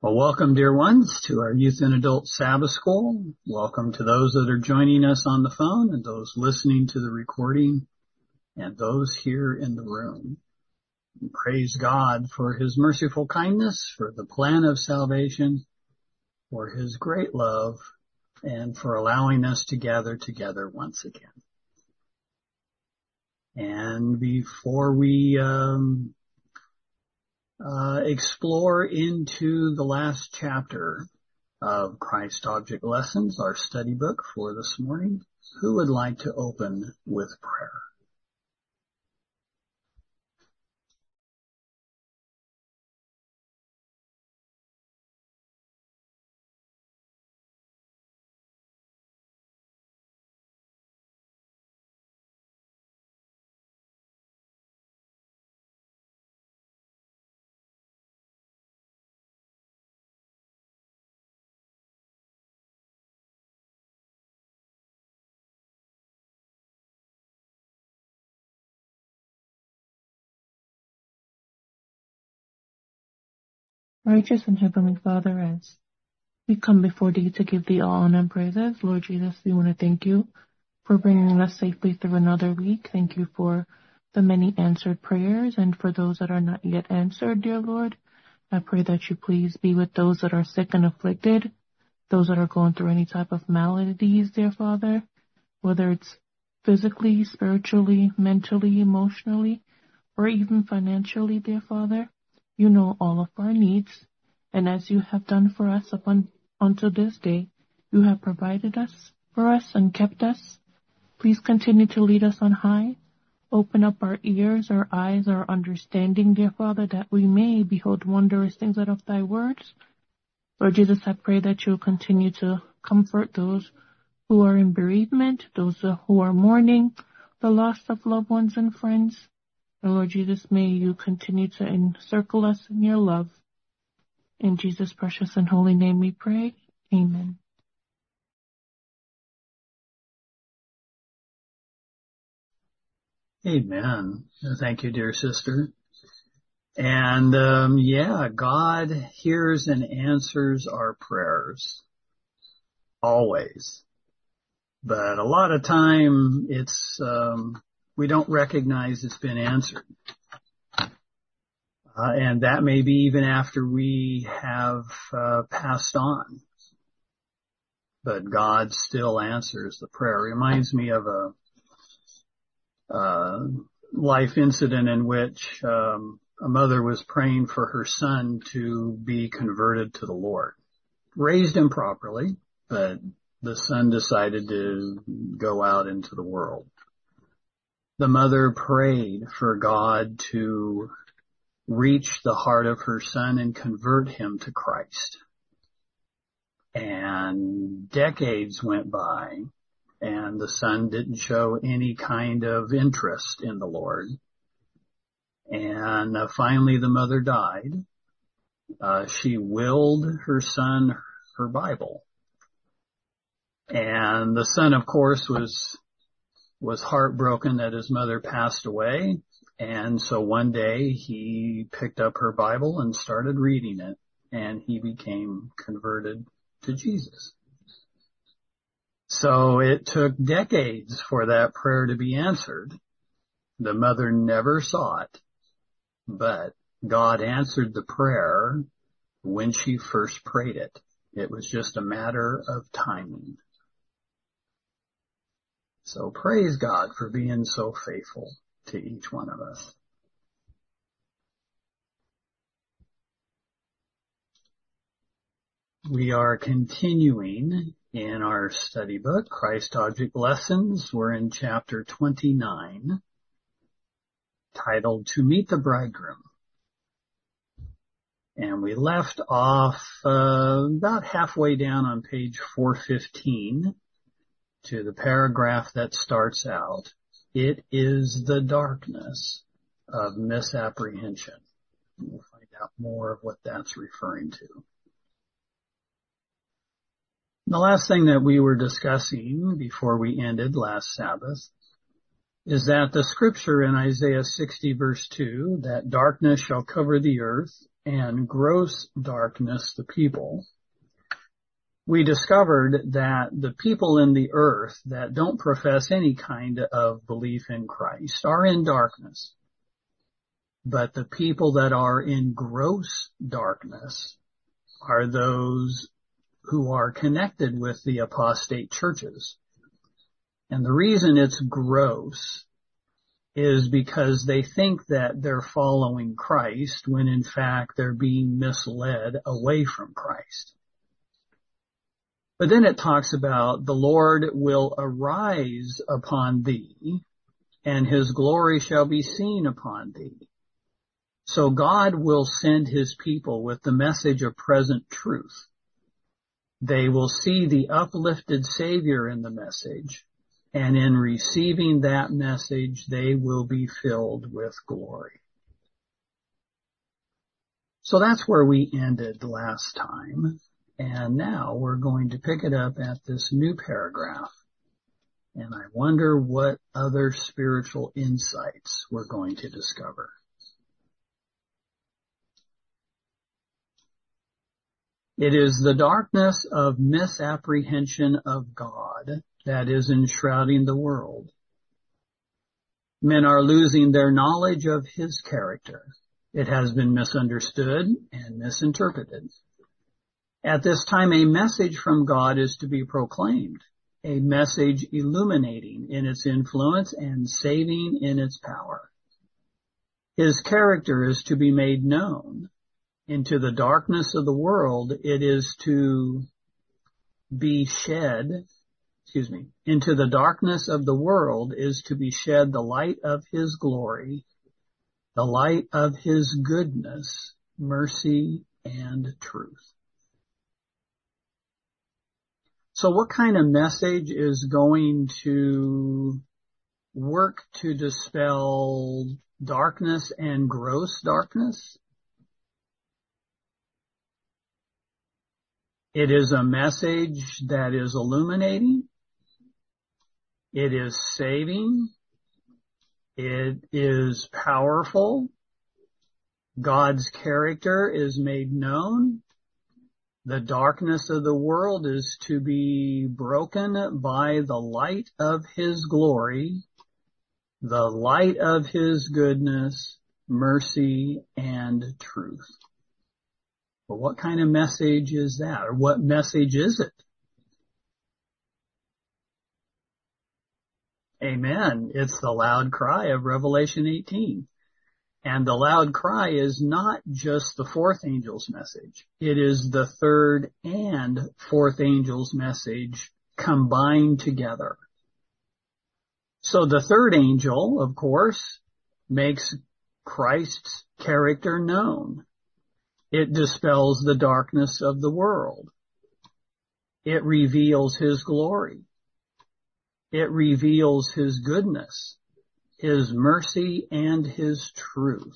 Well, welcome, dear ones, to our Youth and Adult Sabbath School. Welcome to those that are joining us on the phone and those listening to the recording and those here in the room. And praise God for His merciful kindness, for the plan of salvation, for His great love, and for allowing us to gather together once again. And before we explore into the last chapter of Christ Object Lessons, our study book for this morning, who would like to open with prayer? Righteous and Heavenly Father, as we come before Thee to give Thee all honor and praises, Lord Jesus, we want to thank You for bringing us safely through another week. Thank You for the many answered prayers, and for those that are not yet answered, dear Lord, I pray that You please be with those that are sick and afflicted, those that are going through any type of maladies, dear Father, whether it's physically, spiritually, mentally, emotionally, or even financially, dear Father. You know all of our needs, and as You have done for us until this day, You have provided us for us and kept us. Please continue to lead us on high. Open up our ears, our eyes, our understanding, dear Father, that we may behold wondrous things out of Thy words. Lord Jesus, I pray that You'll continue to comfort those who are in bereavement, those who are mourning the loss of loved ones and friends. And Lord Jesus, may You continue to encircle us in Your love. In Jesus' precious and holy name we pray. Amen. Amen. Thank you, dear sister. And God hears and answers our prayers. Always. But a lot of time it's we don't recognize it's been answered. And that may be even after we have passed on. But God still answers the prayer. It reminds me of a life incident in which a mother was praying for her son to be converted to the Lord. Raised him properly, but the son decided to go out into the world. The mother prayed for God to reach the heart of her son and convert him to Christ. And decades went by, and the son didn't show any kind of interest in the Lord. And finally the mother died. She willed her son her Bible. And the son, of course, was heartbroken that his mother passed away. And so one day he picked up her Bible and started reading it, and he became converted to Jesus. So it took decades for that prayer to be answered. The mother never saw it, but God answered the prayer when she first prayed it. It was just a matter of timing. So praise God for being so faithful to each one of us. We are continuing in our study book, Christ Object Lessons. We're in chapter 29, titled To Meet the Bridegroom. And we left off about halfway down on page 415 to the paragraph that starts out, "It is the darkness of misapprehension." We'll find out more of what that's referring to. The last thing that we were discussing before we ended last Sabbath is that the scripture in Isaiah 60 verse 2, that darkness shall cover the earth and gross darkness the people, we discovered that the people in the earth that don't profess any kind of belief in Christ are in darkness. But the people that are in gross darkness are those who are connected with the apostate churches. And the reason it's gross is because they think that they're following Christ when in fact they're being misled away from Christ. But then it talks about the Lord will arise upon thee, and his glory shall be seen upon thee. So God will send his people with the message of present truth. They will see the uplifted Savior in the message, and in receiving that message, they will be filled with glory. So that's where we ended last time. And now we're going to pick it up at this new paragraph. And I wonder what other spiritual insights we're going to discover. It is the darkness of misapprehension of God that is enshrouding the world. Men are losing their knowledge of his character. It has been misunderstood and misinterpreted. At this time, a message from God is to be proclaimed, a message illuminating in its influence and saving in its power. His character is to be made known. Into the darkness of the world, it is to be shed, into the darkness of the world is to be shed the light of his glory, the light of his goodness, mercy, and truth. So what kind of message is going to work to dispel darkness and gross darkness? It is a message that is illuminating. It is saving. It is powerful. God's character is made known. The darkness of the world is to be broken by the light of his glory, the light of his goodness, mercy, and truth. But what kind of message is that? Or what message is it? Amen. It's the loud cry of Revelation 18. And the loud cry is not just the fourth angel's message. It is the third and fourth angel's message combined together. So the third angel, of course, makes Christ's character known. It dispels the darkness of the world. It reveals his glory. It reveals his goodness, his mercy, and his truth.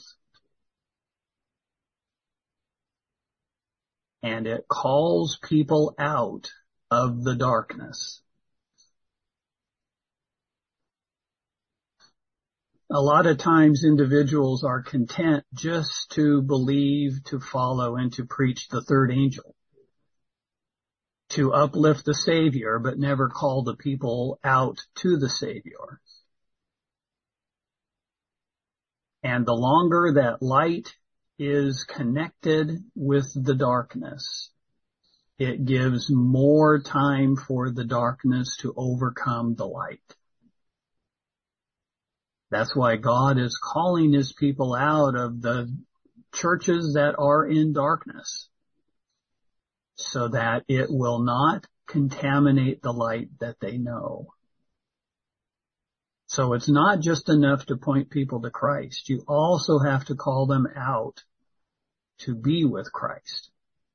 And it calls people out of the darkness. A lot of times individuals are content just to believe, to follow, and to preach the third angel, to uplift the Savior, but never call the people out to the Savior. And the longer that light is connected with the darkness, it gives more time for the darkness to overcome the light. That's why God is calling his people out of the churches that are in darkness, so that it will not contaminate the light that they know. So it's not just enough to point people to Christ. You also have to call them out to be with Christ.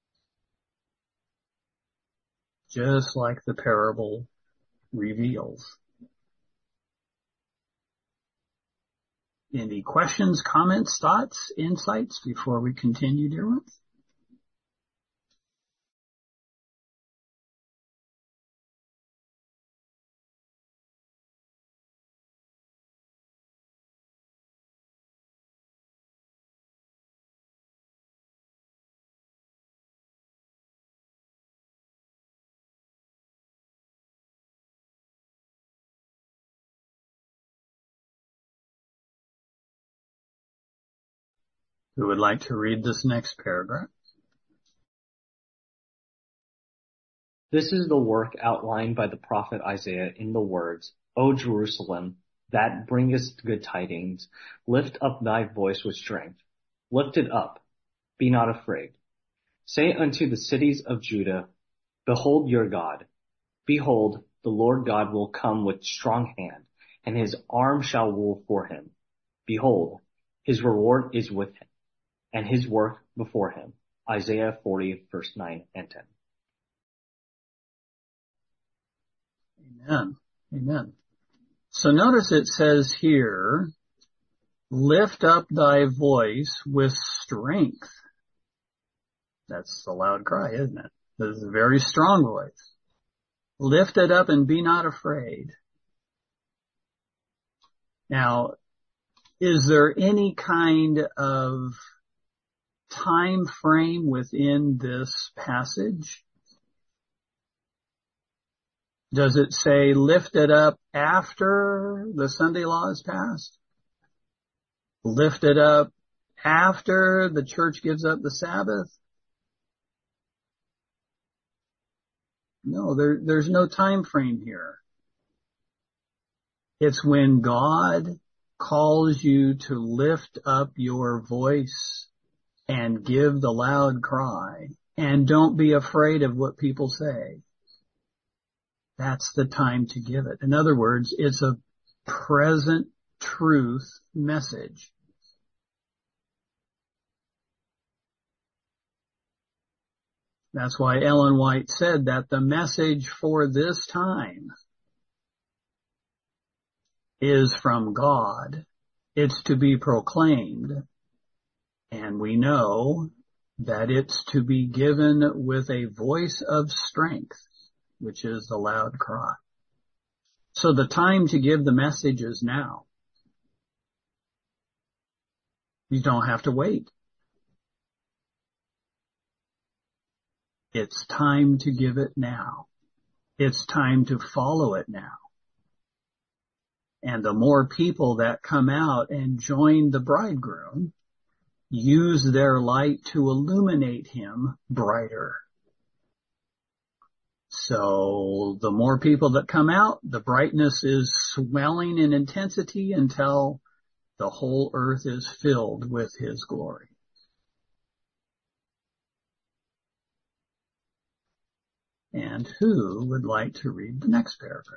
Just like the parable reveals. Any questions, comments, thoughts, insights before we continue, dear ones? Who would like to read this next paragraph? This is the work outlined by the prophet Isaiah in the words, O Jerusalem, that bringest good tidings, lift up thy voice with strength. Lift it up, be not afraid. Say unto the cities of Judah, behold your God. Behold, the Lord God will come with strong hand, and his arm shall rule for him. Behold, his reward is with him, and his work before him. Isaiah 40, verse 9 and 10. Amen. Amen. So notice it says here, lift up thy voice with strength. That's a loud cry, isn't it? This is a very strong voice. Lift it up and be not afraid. Now, is there any kind of time frame within this passage? Does it say lift it up after the Sunday law is passed? Lift it up after the church gives up the Sabbath? No, there's no time frame here. It's when God calls you to lift up your voice and give the loud cry, and don't be afraid of what people say. That's the time to give it. In other words, it's a present truth message. That's why Ellen White said that the message for this time is from God. It's to be proclaimed, and we know that it's to be given with a voice of strength, which is the loud cry. So the time to give the message is now. You don't have to wait. It's time to give it now. It's time to follow it now. And the more people that come out and join the bridegroom, use their light to illuminate him brighter. So the more people that come out, the brightness is swelling in intensity until the whole earth is filled with his glory. And who would like to read the next paragraph?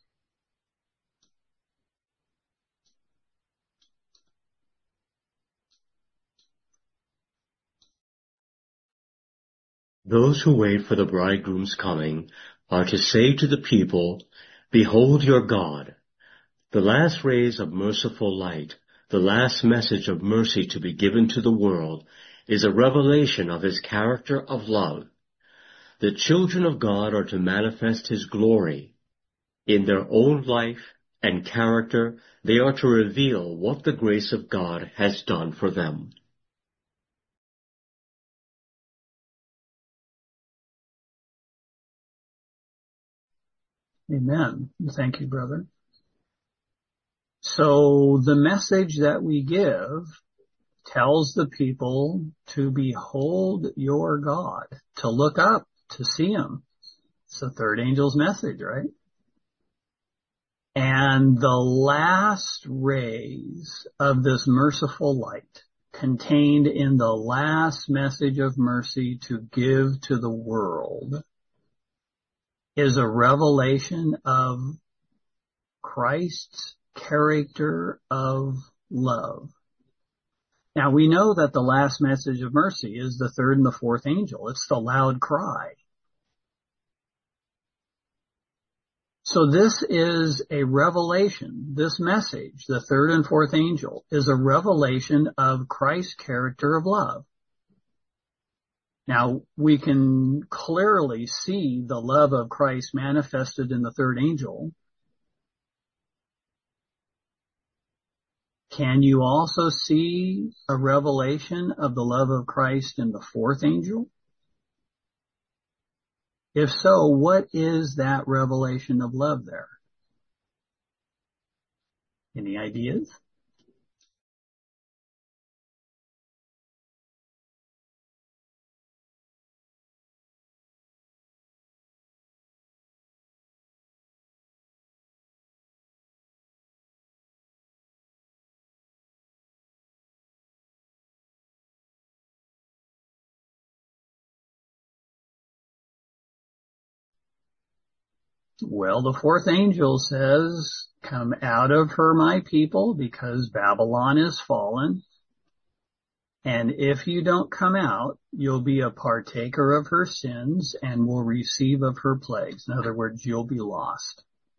Those who wait for the bridegroom's coming are to say to the people, behold your God. The last rays of merciful light, the last message of mercy to be given to the world, is a revelation of his character of love. The children of God are to manifest his glory. In their own life and character, they are to reveal what the grace of God has done for them. Amen. Thank you, brother. So the message that we give tells the people to behold your God, to look up, to see him. It's the third angel's message, right? And the last rays of this merciful light contained in the last message of mercy to give to the world is a revelation of Christ's character of love. Now we know that the last message of mercy is the third and the fourth angel. It's the loud cry. So this is a revelation. This message, the third and fourth angel, is a revelation of Christ's character of love. Now, we can clearly see the love of Christ manifested in the third angel. Can you also see a revelation of the love of Christ in the fourth angel? If so, what is that revelation of love there? Any ideas? Well, the fourth angel says, come out of her, my people, because Babylon is fallen. And if you don't come out, you'll be a partaker of her sins and will receive of her plagues. In other words, you'll be lost.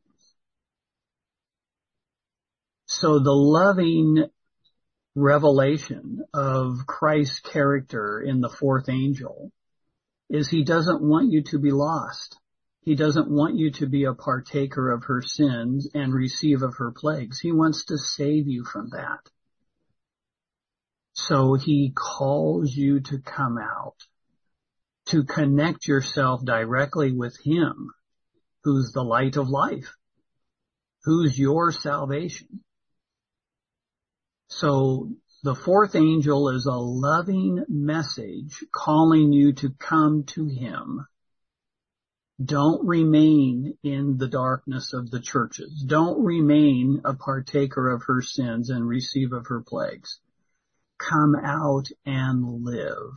So the loving revelation of Christ's character in the fourth angel is he doesn't want you to be lost. He doesn't want you to be a partaker of her sins and receive of her plagues. He wants to save you from that. So he calls you to come out, to connect yourself directly with him, who's the light of life, who's your salvation. So the fourth angel is a loving message calling you to come to him. Don't remain in the darkness of the churches. Don't remain a partaker of her sins and receive of her plagues. Come out and live.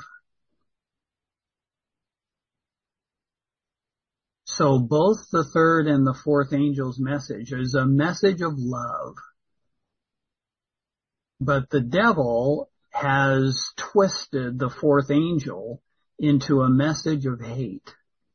So both the third and the fourth angel's message is a message of love. But the devil has twisted the fourth angel into a message of hate.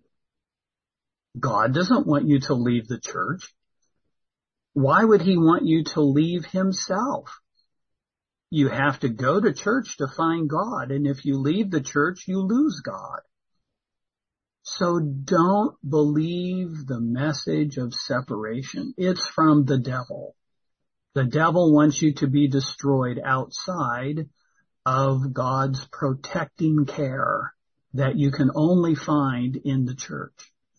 God doesn't want you to leave the church. Why would he want you to leave himself? You have to go to church to find God, and if you leave the church, you lose God. So don't believe the message of separation. It's from the devil. The devil wants you to be destroyed outside of God's protecting care that you can only find in the church.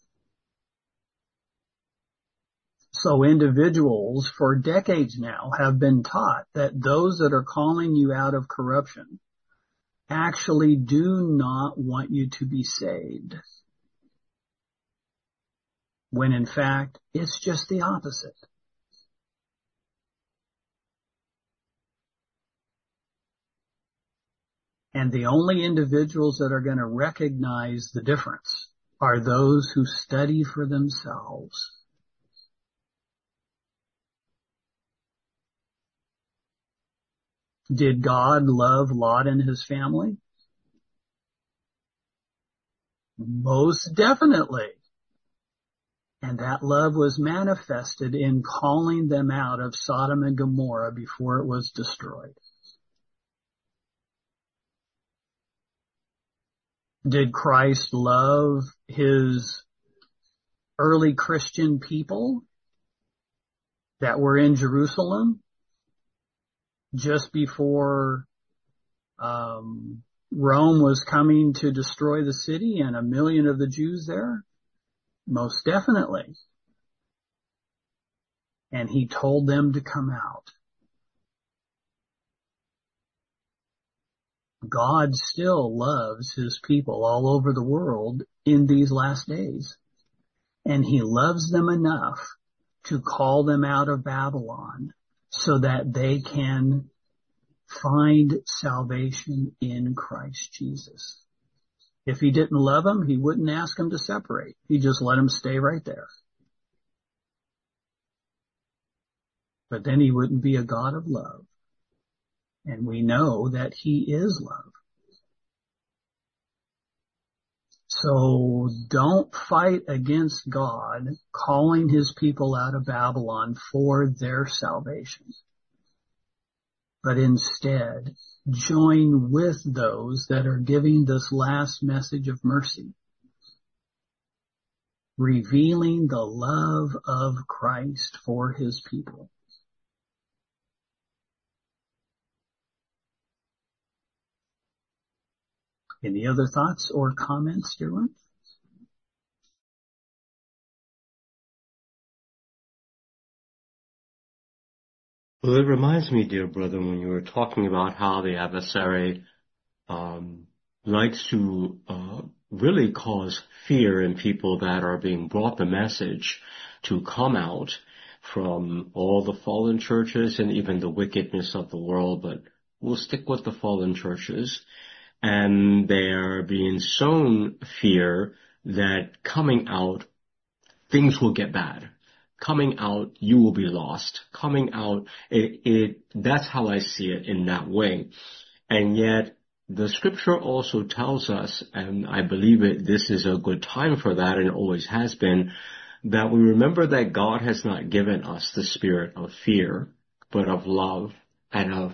So individuals for decades now have been taught that those that are calling you out of corruption actually do not want you to be saved. When in fact, it's just the opposite. And the only individuals that are going to recognize the difference are those who study for themselves. Did God love Lot and his family? Most definitely. And that love was manifested in calling them out of Sodom and Gomorrah before it was destroyed. Did Christ love his early Christian people that were in Jerusalem just before Rome was coming to destroy the city and 1 million of the Jews there? Most definitely. And he told them to come out. God still loves his people all over the world in these last days. And he loves them enough to call them out of Babylon so that they can find salvation in Christ Jesus. If he didn't love them, he wouldn't ask them to separate. He just let them stay right there. But then he wouldn't be a God of love. And we know that he is love. So don't fight against God calling his people out of Babylon for their salvation. But instead, join with those that are giving this last message of mercy, revealing the love of Christ for his people. Any other thoughts or comments, dear one? Well, it reminds me, dear brother, when you were talking about how the adversary likes to really cause fear in people that are being brought the message to come out from all the fallen churches and even the wickedness of the world, but we'll stick with the fallen churches. And they are being sown fear that coming out, things will get bad. Coming out, you will be lost. Coming out, that's how I see it in that way. And yet, the scripture also tells us, and I believe this is a good time for that and always has been, that we remember that God has not given us the spirit of fear, but of love and of,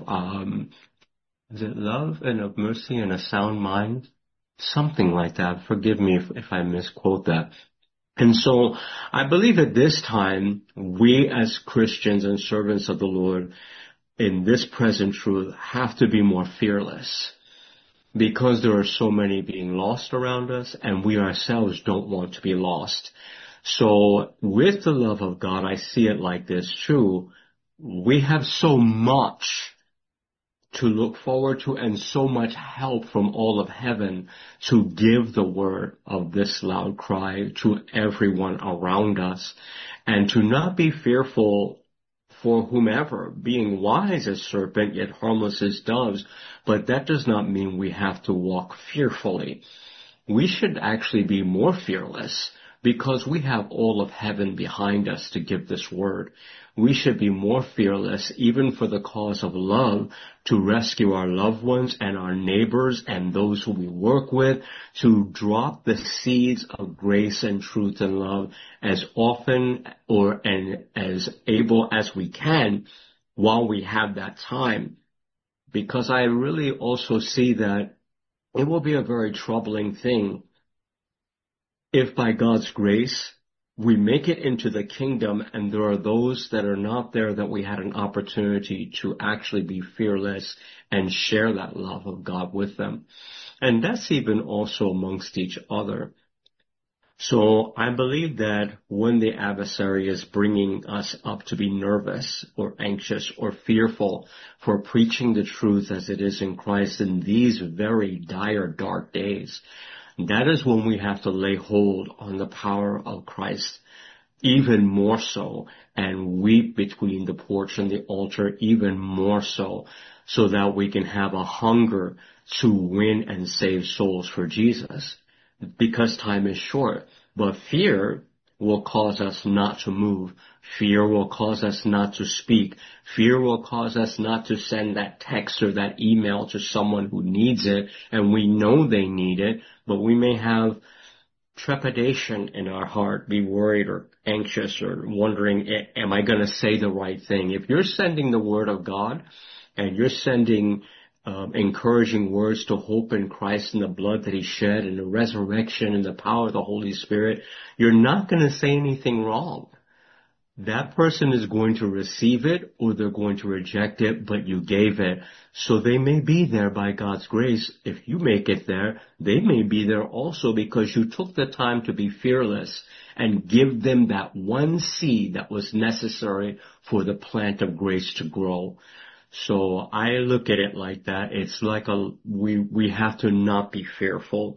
is it love and of mercy and a sound mind? Something like that. Forgive me if I misquote that. And so I believe at this time, we as Christians and servants of the Lord in this present truth have to be more fearless, because there are so many being lost around us, and we ourselves don't want to be lost. So with the love of God, I see it like this too. We have so much to look forward to and so much help from all of heaven to give the word of this loud cry to everyone around us, and to not be fearful for whomever, being wise as serpent yet harmless as doves. But that does not mean we have to walk fearfully. We should actually be more fearless, because we have all of heaven behind us to give this word. We should be more fearless, even for the cause of love, to rescue our loved ones and our neighbors and those who we work with, to drop the seeds of grace and truth and love as often and as able as we can while we have that time. Because I really also see that it will be a very troubling thing if by God's grace we make it into the kingdom and there are those that are not there that we had an opportunity to actually be fearless and share that love of God with them. And that's even also amongst each other. So I believe that when the adversary is bringing us up to be nervous or anxious or fearful for preaching the truth as it is in Christ in these very dire, dark days, that is when we have to lay hold on the power of Christ even more so, and weep between the porch and the altar even more so that we can have a hunger to win and save souls for Jesus, because time is short. But fear will cause us not to move. Fear will cause us not to speak. Fear will cause us not to send that text or that email to someone who needs it, and we know they need it, but we may have trepidation in our heart, be worried or anxious or wondering, am I going to say the right thing? If you're sending the word of God and you're sending encouraging words to hope in Christ and the blood that he shed and the resurrection and the power of the Holy Spirit, you're not going to say anything wrong. That person is going to receive it or they're going to reject it, but you gave it. So they may be there by God's grace. If you make it there, they may be there also because you took the time to be fearless and give them that one seed that was necessary for the plant of grace to grow. So I look at it like that. It's like we have to not be fearful,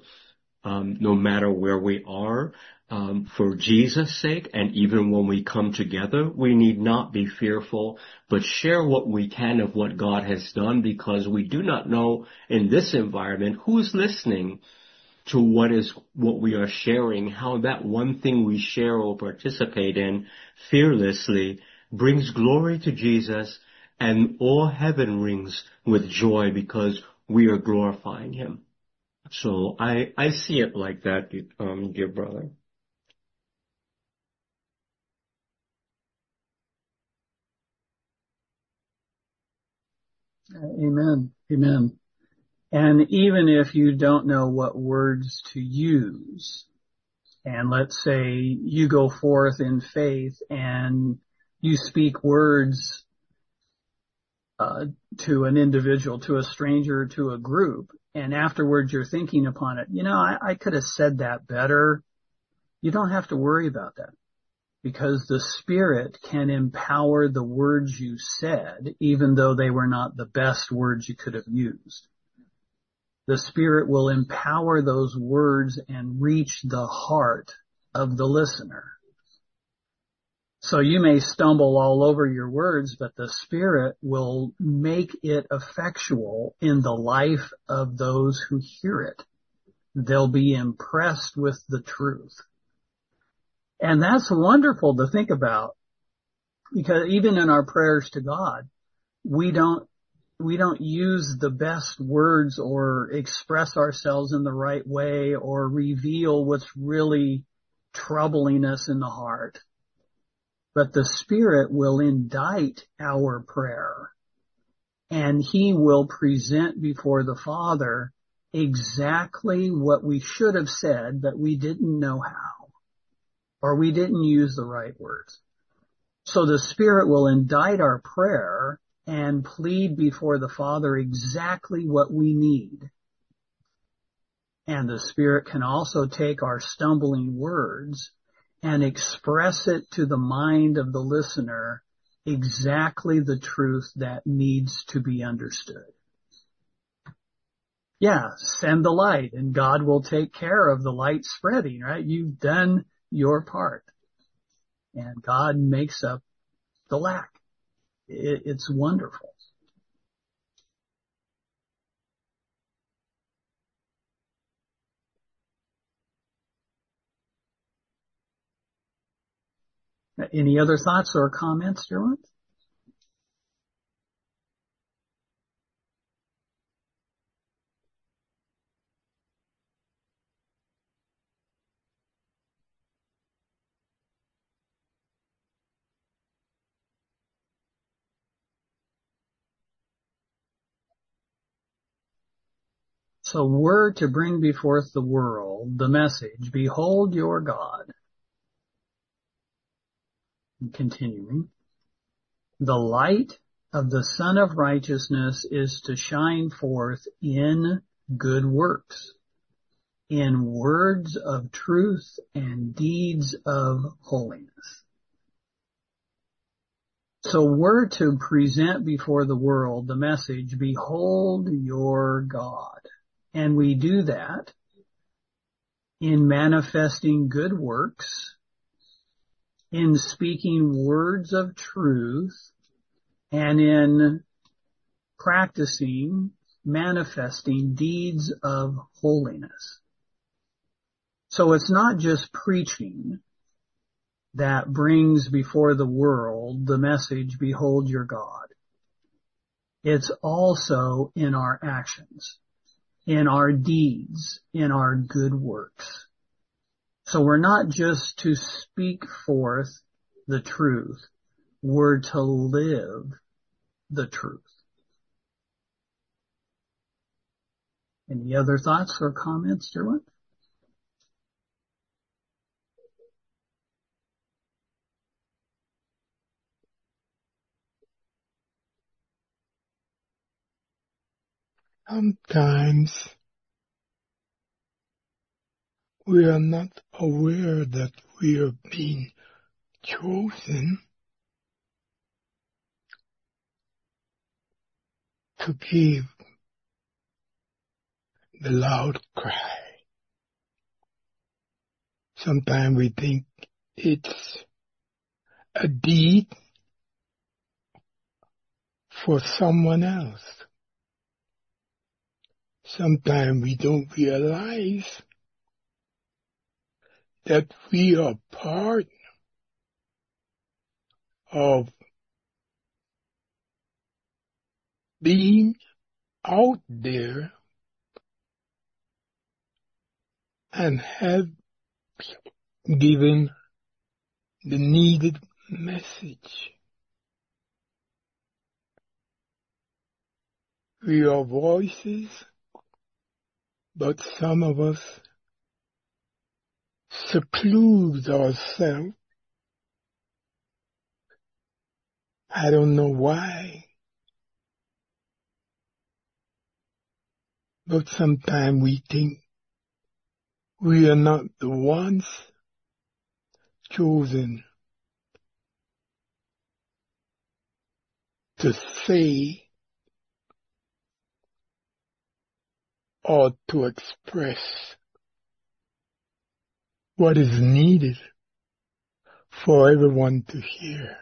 no matter where we are. For Jesus' sake, and even when we come together, we need not be fearful, but share what we can of what God has done, because we do not know in this environment who's listening to what we are sharing, how that one thing we share or participate in fearlessly brings glory to Jesus, and all heaven rings with joy because we are glorifying him. So I see it like that, dear brother. Amen. Amen. And even if you don't know what words to use, and let's say you go forth in faith and you speak words to an individual, to a stranger, to a group, and afterwards you're thinking upon it, I could have said that better. You don't have to worry about that, because the Spirit can empower the words you said, even though they were not the best words you could have used. The Spirit will empower those words and reach the heart of the listener. So you may stumble all over your words, but the Spirit will make it effectual in the life of those who hear it. They'll be impressed with the truth. And that's wonderful to think about, because even in our prayers to God, we don't use the best words or express ourselves in the right way or reveal what's really troubling us in the heart. But the Spirit will indict our prayer, and He will present before the Father exactly what we should have said, but we didn't know how, or we didn't use the right words. So the Spirit will indict our prayer and plead before the Father exactly what we need. And the Spirit can also take our stumbling words and express it to the mind of the listener exactly the truth that needs to be understood. Yeah, send the light and God will take care of the light spreading, right? You've done your part and God makes up the lack. It's wonderful. Any other thoughts or comments, Derwin? So we're to bring before the world the message, behold your God. And continuing, the light of the Son of Righteousness is to shine forth in good works, in words of truth and deeds of holiness. So we're to present before the world the message, behold your God. And we do that in manifesting good works, in speaking words of truth, and in practicing, manifesting deeds of holiness. So it's not just preaching that brings before the world the message, behold your God. It's also in our actions, in our deeds, in our good works. So we're not just to speak forth the truth, we're to live the truth. Any other thoughts or comments, Derwin? Sometimes we are not aware that we are being chosen to give the loud cry. Sometimes we think it's a deed for someone else. Sometimes we don't realize that we are part of being out there and have given the needed message. We are voices, but some of us seclude ourselves. I don't know why, but sometimes we think we are not the ones chosen to say or to express what is needed for everyone to hear.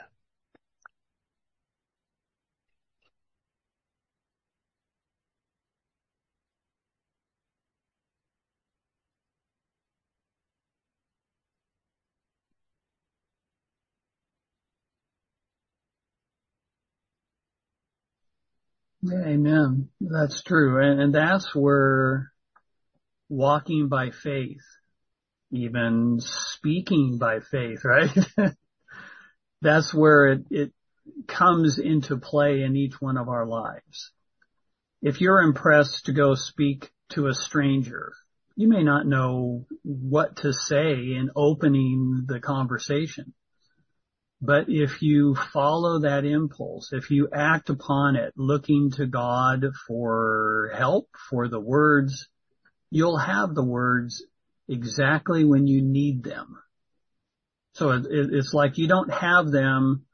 Amen. That's true. And that's where walking by faith, even speaking by faith, right? That's where it comes into play in each one of our lives. If you're impressed to go speak to a stranger, you may not know what to say in opening the conversation. But if you follow that impulse, if you act upon it, looking to God for help, for the words, you'll have the words exactly when you need them. So it's like you don't have them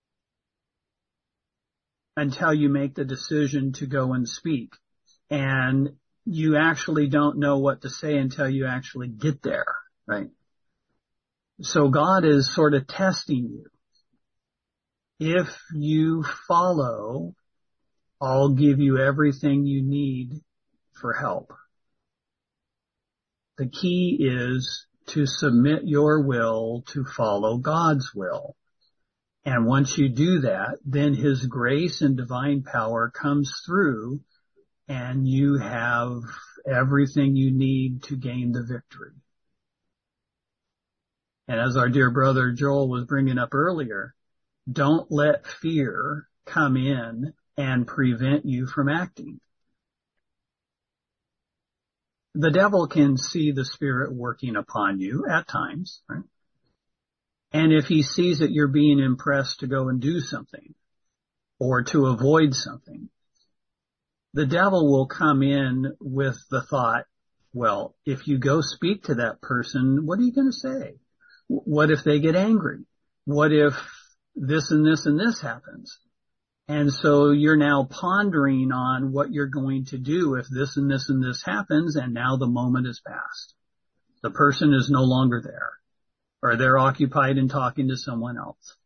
until you make the decision to go and speak. And you actually don't know what to say until you actually get there, right? So God is sort of testing you. If you follow, I'll give you everything you need for help. The key is to submit your will to follow God's will. And once you do that, then His grace and divine power comes through and you have everything you need to gain the victory. And as our dear brother Joel was bringing up earlier, don't let fear come in and prevent you from acting. The devil can see the Spirit working upon you at times, right? And if he sees that you're being impressed to go and do something or to avoid something, the devil will come in with the thought, well, if you go speak to that person, what are you going to say? What if they get angry? What if this and this and this happens? And so you're now pondering on what you're going to do if this and this and this happens, and now the moment is past. The person is no longer there, or they're occupied in talking to someone else.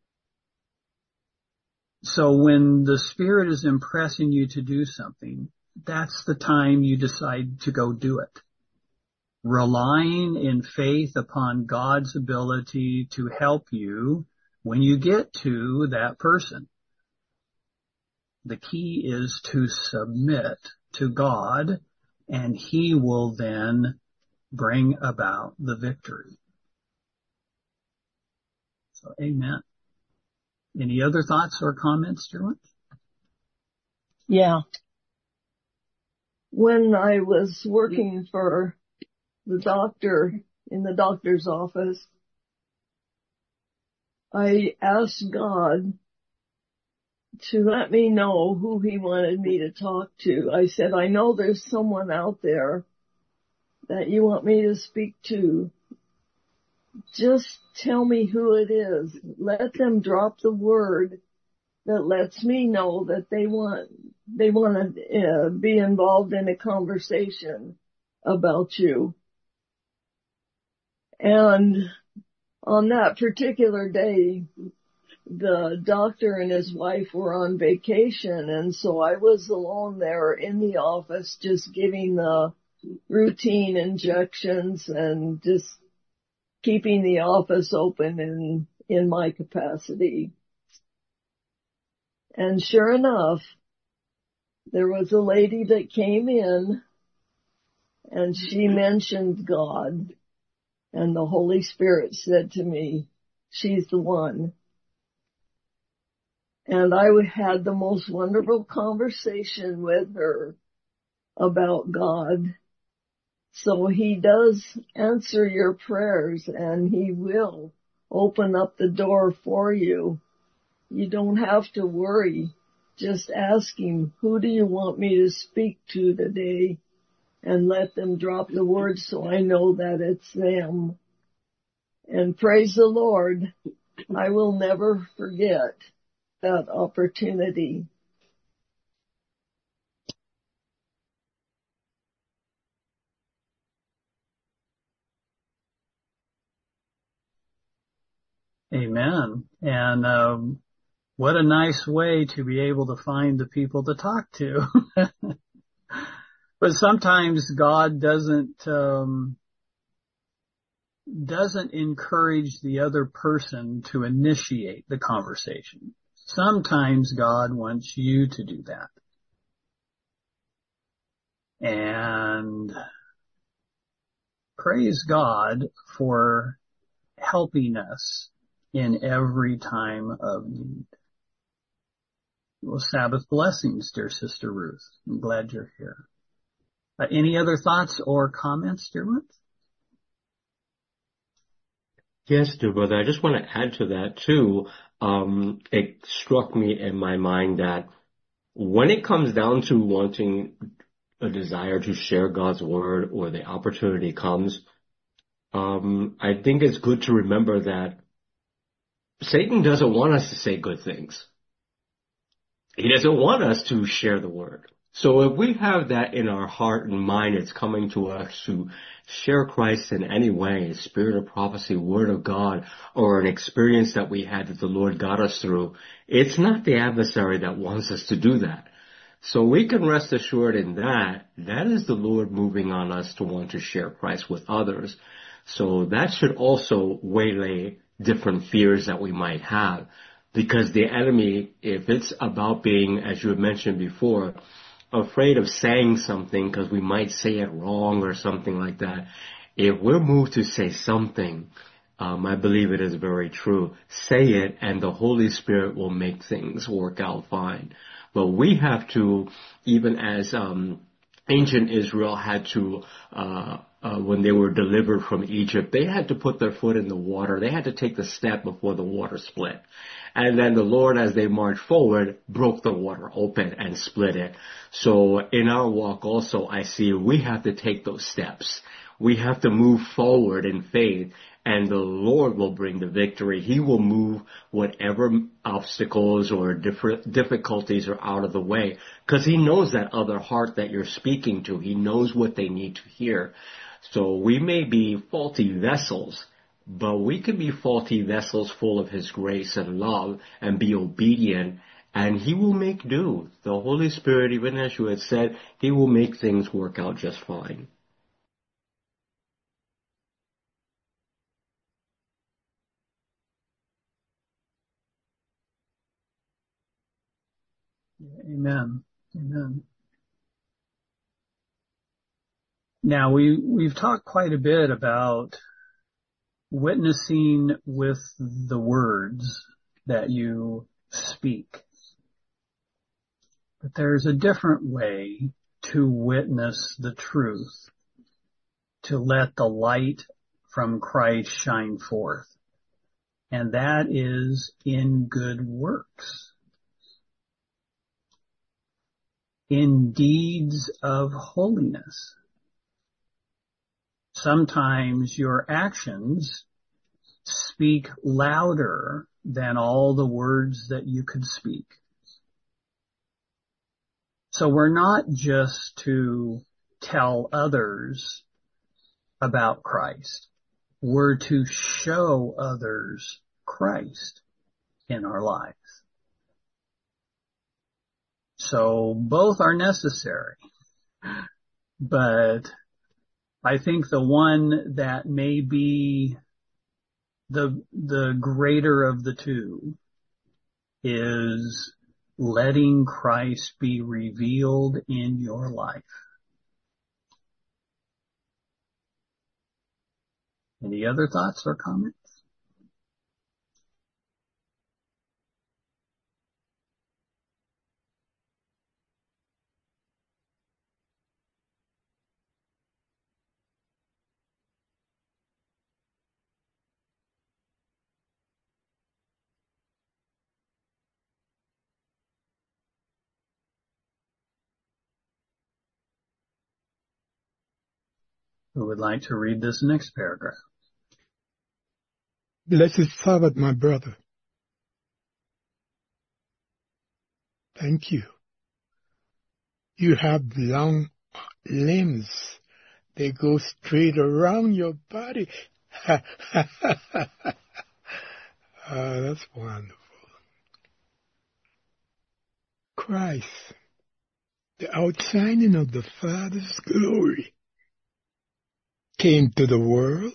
So when the Spirit is impressing you to do something, that's the time you decide to go do it. Relying in faith upon God's ability to help you when you get to that person. The key is to submit to God, and He will then bring about the victory. So, amen. Any other thoughts or comments, Jerwin? Yeah. When I was working for the doctor in the doctor's office, I asked God to let me know who He wanted me to talk to. I said, I know there's someone out there that you want me to speak to. Just tell me who it is. Let them drop the word that lets me know that they want to be involved in a conversation about you. And on that particular day, the doctor and his wife were on vacation, and so I was alone there in the office just giving the routine injections and just keeping the office open in my capacity. And sure enough, there was a lady that came in and she mentioned God, and the Holy Spirit said to me, she's the one. And I had the most wonderful conversation with her about God. So He does answer your prayers, and He will open up the door for you. You don't have to worry. Just ask Him, who do you want me to speak to today? And let them drop the word so I know that it's them. And praise the Lord, I will never forget that opportunity. Amen. And what a nice way to be able to find the people to talk to. But sometimes God doesn't encourage the other person to initiate the conversation. Sometimes God wants you to do that. And praise God for helping us in every time of need. Well, Sabbath blessings, dear Sister Ruth. I'm glad you're here. Any other thoughts or comments, dear ones? Yes, dear brother. I just want to add to that too. It struck me in my mind that when it comes down to wanting a desire to share God's word or the opportunity comes, I think it's good to remember that Satan doesn't want us to say good things. He doesn't want us to share the word. So if we have that in our heart and mind, it's coming to us to share Christ in any way, spirit of prophecy, word of God, or an experience that we had that the Lord got us through, it's not the adversary that wants us to do that. So we can rest assured in that is the Lord moving on us to want to share Christ with others. So that should also waylay different fears that we might have. Because the enemy, if it's about being, as you had mentioned before, afraid of saying something because we might say it wrong or something like that, if we're moved to say something, I believe it is very true. Say it and the Holy Spirit will make things work out fine. But we have to, even as ancient Israel had to, when they were delivered from Egypt, they had to put their foot in the water. They had to take the step before the water split. And then the Lord, as they marched forward, broke the water open and split it. So in our walk also, I see we have to take those steps. We have to move forward in faith, and the Lord will bring the victory. He will move whatever obstacles or difficulties are out of the way, because He knows that other heart that you're speaking to. He knows what they need to hear. So we may be faulty vessels, but we can be faulty vessels full of His grace and love and be obedient, and He will make do. The Holy Spirit, even as you had said, He will make things work out just fine. Amen. Amen. Now we've talked quite a bit about witnessing with the words that you speak. But there's a different way to witness the truth, to let the light from Christ shine forth. And that is in good works, in deeds of holiness. Sometimes your actions speak louder than all the words that you could speak. So we're not just to tell others about Christ. We're to show others Christ in our lives. So both are necessary. But I think the one that may be the greater of the two is letting Christ be revealed in your life. Any other thoughts or comments? Who would like to read this next paragraph? Blessed Sabbath, my brother. Thank you. You have long limbs. They go straight around your body. That's wonderful. Christ, the outshining of the Father's glory, came to the world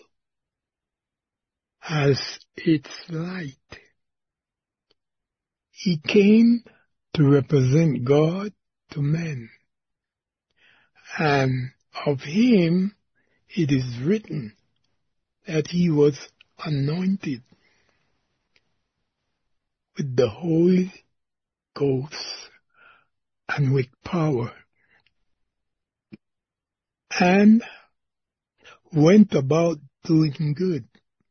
as its light. He came to represent God to men. And of him it is written that he was anointed with the Holy Ghost and with power, and went about doing good.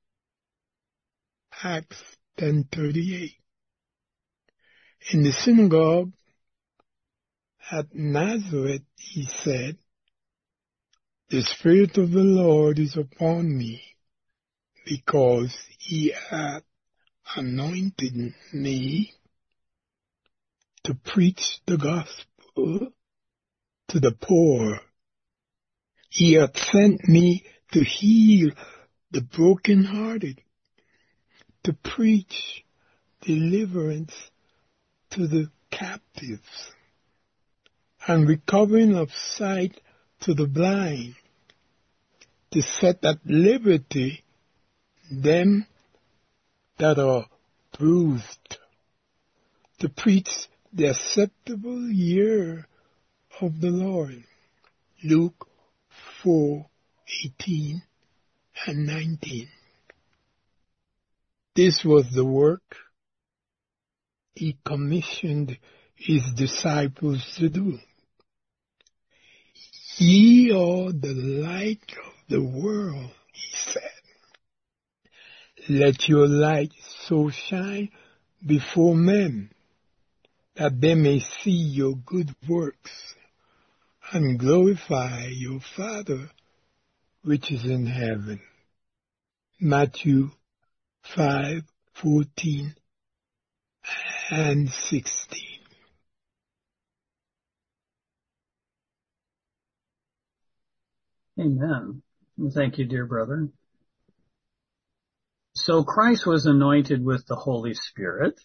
Acts 10:38. In the synagogue at Nazareth he said, "The Spirit of the Lord is upon me, because he hath anointed me to preach the gospel to the poor. He hath sent me to heal the brokenhearted, to preach deliverance to the captives, and recovering of sight to the blind, to set at liberty them that are bruised, to preach the acceptable year of the Lord." Luke 4:18 and 19. This was the work he commissioned his disciples to do. "Ye are the light of the world," he said. "Let your light so shine before men, that they may see your good works and glorify your Father which is in heaven." Matthew 5:14 and 16. Amen. Thank you, dear brother. So Christ was anointed with the Holy Spirit,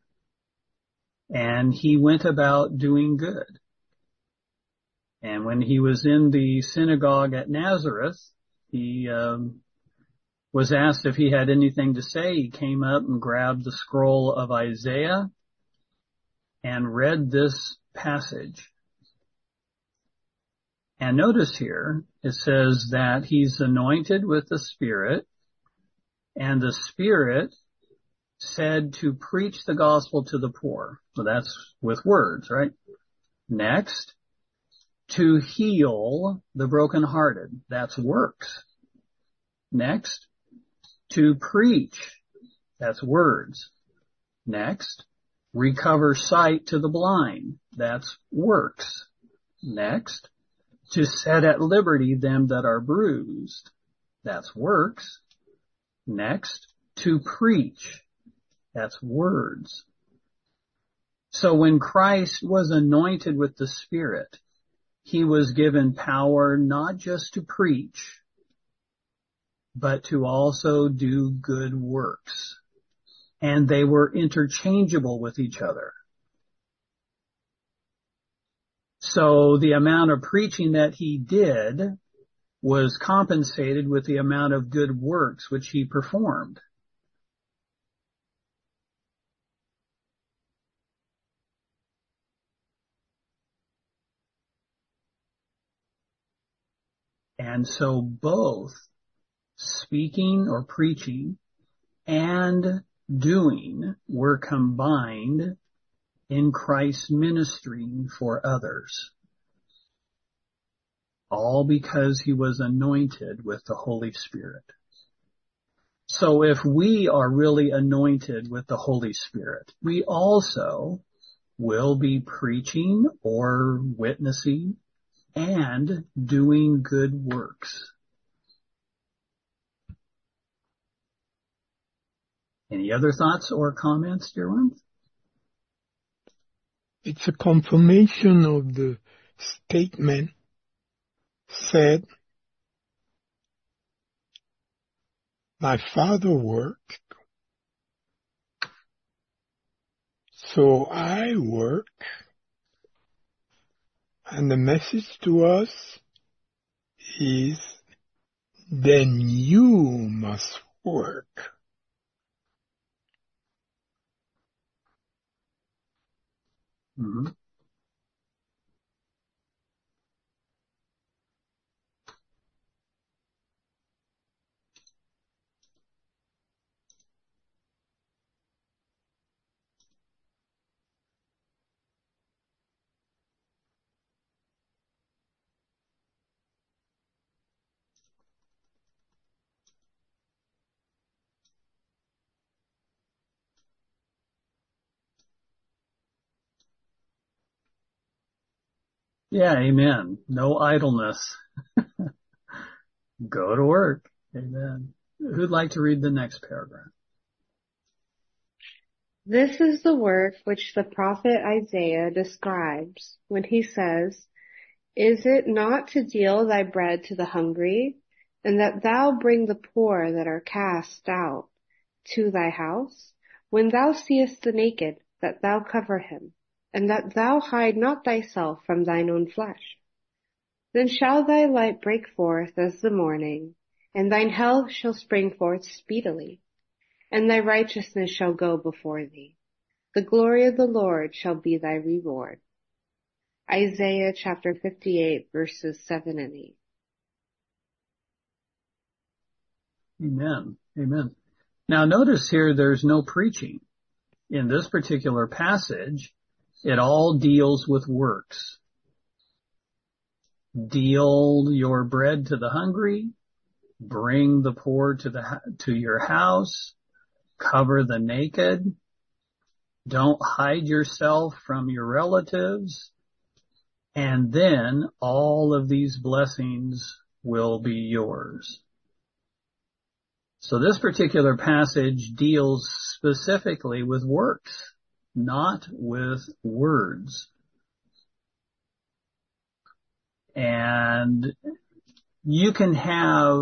and he went about doing good. And when he was in the synagogue at Nazareth, he was asked if he had anything to say. He came up and grabbed the scroll of Isaiah and read this passage. And notice here, it says that he's anointed with the Spirit, and the Spirit said to preach the gospel to the poor. So that's with words, right? Next, to heal the brokenhearted. That's works. Next, to preach. That's words. Next, recover sight to the blind. That's works. Next, to set at liberty them that are bruised. That's works. Next, to preach. That's words. So when Christ was anointed with the Spirit, he was given power not just to preach, but to also do good works. And they were interchangeable with each other. So the amount of preaching that he did was compensated with the amount of good works which he performed. And so both speaking or preaching and doing were combined in Christ's ministry for others. All because he was anointed with the Holy Spirit. So if we are really anointed with the Holy Spirit, we also will be preaching or witnessing and doing good works. Any other thoughts or comments, dear ones? It's a confirmation of the statement said, "My Father worked, so I work." And the message to us is, then you must work. Mm-hmm. Yeah, amen. No idleness. Go to work. Amen. Who'd like to read the next paragraph? This is the work which the prophet Isaiah describes when he says, "Is it not to deal thy bread to the hungry, and that thou bring the poor that are cast out to thy house? When thou seest the naked, that thou cover him, and that thou hide not thyself from thine own flesh. Then shall thy light break forth as the morning, and thine health shall spring forth speedily, and thy righteousness shall go before thee. The glory of the Lord shall be thy reward." Isaiah chapter 58 verses 7 and 8. Amen. Amen. Now notice here there's no preaching. In this particular passage, it all deals with works. Deal your bread to the hungry, bring the poor to your house, cover the naked, don't hide yourself from your relatives, and then all of these blessings will be yours. So this particular passage deals specifically with works, not with words. And you can have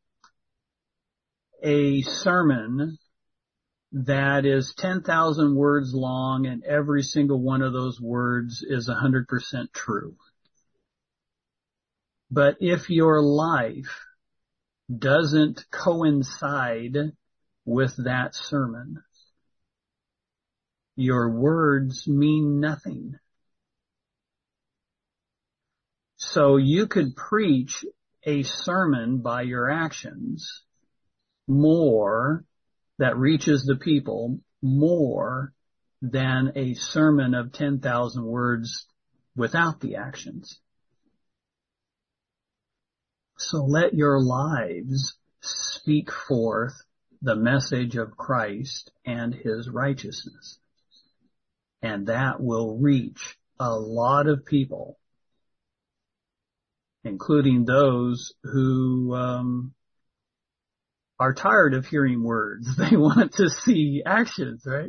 a sermon that is 10,000 words long, and every single one of those words is 100% true. But if your life doesn't coincide with that sermon, your words mean nothing. So you could preach a sermon by your actions more that reaches the people more than a sermon of 10,000 words without the actions. So let your lives speak forth the message of Christ and his righteousness. And that will reach a lot of people, including those who are tired of hearing words. They want to see actions, right?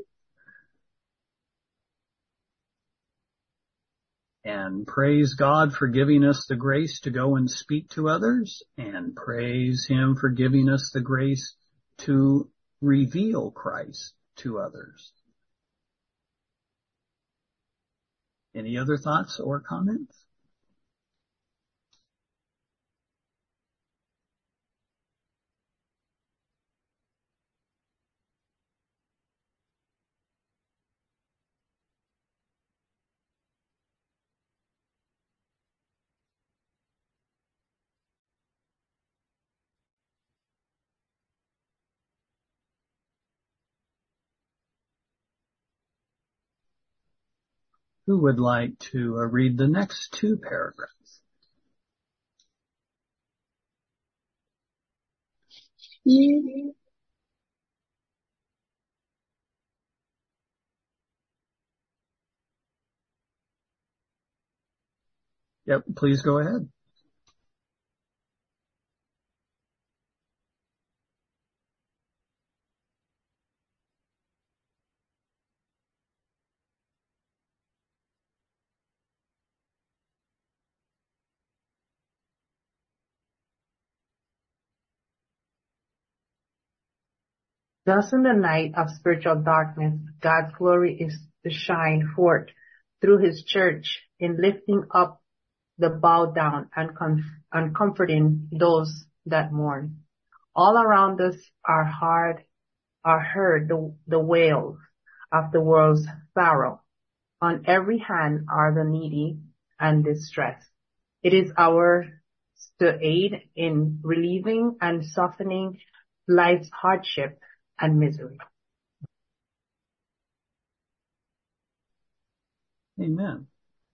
And praise God for giving us the grace to go and speak to others, and praise him for giving us the grace to reveal Christ to others. Any other thoughts or comments? Who would like to read the next two paragraphs? Yep, please go ahead. Thus in the night of spiritual darkness, God's glory is to shine forth through his church in lifting up the bowed down and comforting those that mourn. All around us are heard the wails of the world's sorrow. On every hand are the needy and distressed. It is ours to aid in relieving and softening life's hardship and misery. Amen.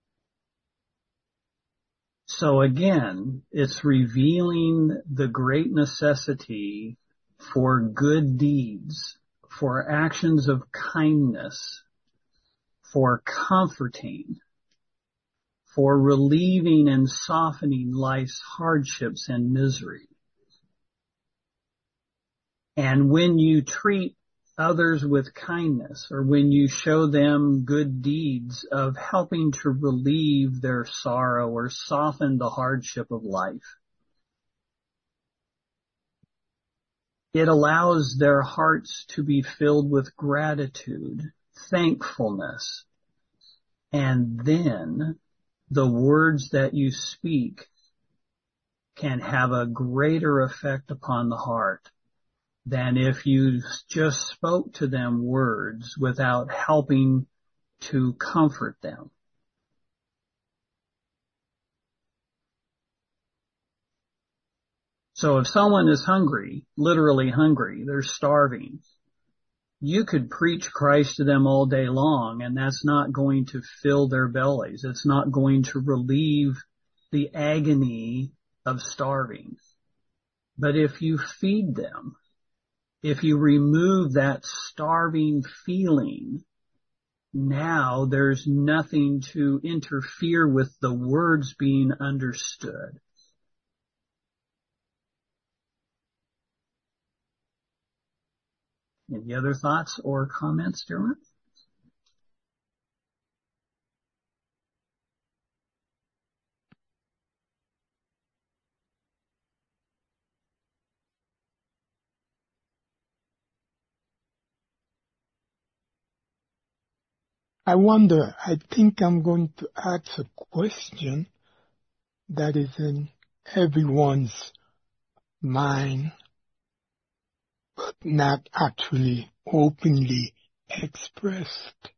So again, it's revealing the great necessity for good deeds, for actions of kindness, for comforting, for relieving and softening life's hardships and misery. And when you treat others with kindness, or when you show them good deeds of helping to relieve their sorrow or soften the hardship of life, it allows their hearts to be filled with gratitude, thankfulness, and then the words that you speak can have a greater effect upon the heart than if you just spoke to them words without helping to comfort them. So if someone is hungry, literally hungry, they're starving, you could preach Christ to them all day long, and that's not going to fill their bellies. It's not going to relieve the agony of starving. But if you feed them, if you remove that starving feeling, now there's nothing to interfere with the words being understood. Any other thoughts or comments, Dermot? I think I'm going to ask a question that is in everyone's mind, but not actually openly expressed.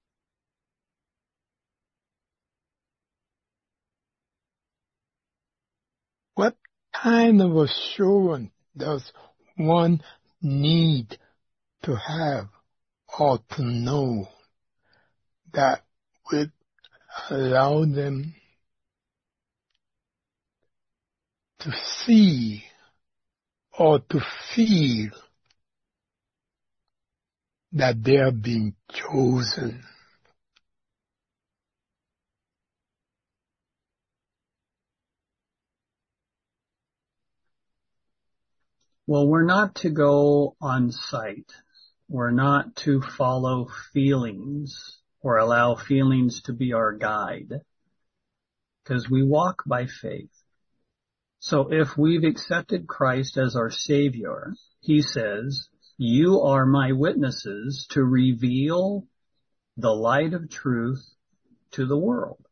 What kind of assurance does one need to have or to know that would allow them to see or to feel that they are being chosen? Well, we're not to go on sight. We're not to follow feelings or allow feelings to be our guide, because we walk by faith. So if we've accepted Christ as our Savior, He says, you are my witnesses to reveal the light of truth to the world.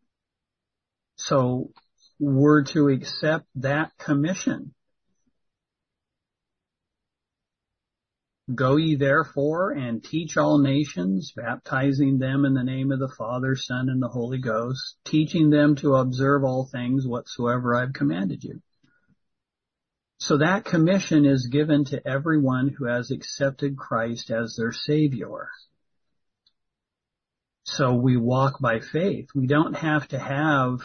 So we're to accept that commission. Go ye therefore and teach all nations, baptizing them in the name of the Father, Son, and the Holy Ghost, teaching them to observe all things whatsoever I've commanded you. So that commission is given to everyone who has accepted Christ as their Savior. So we walk by faith. We don't have to have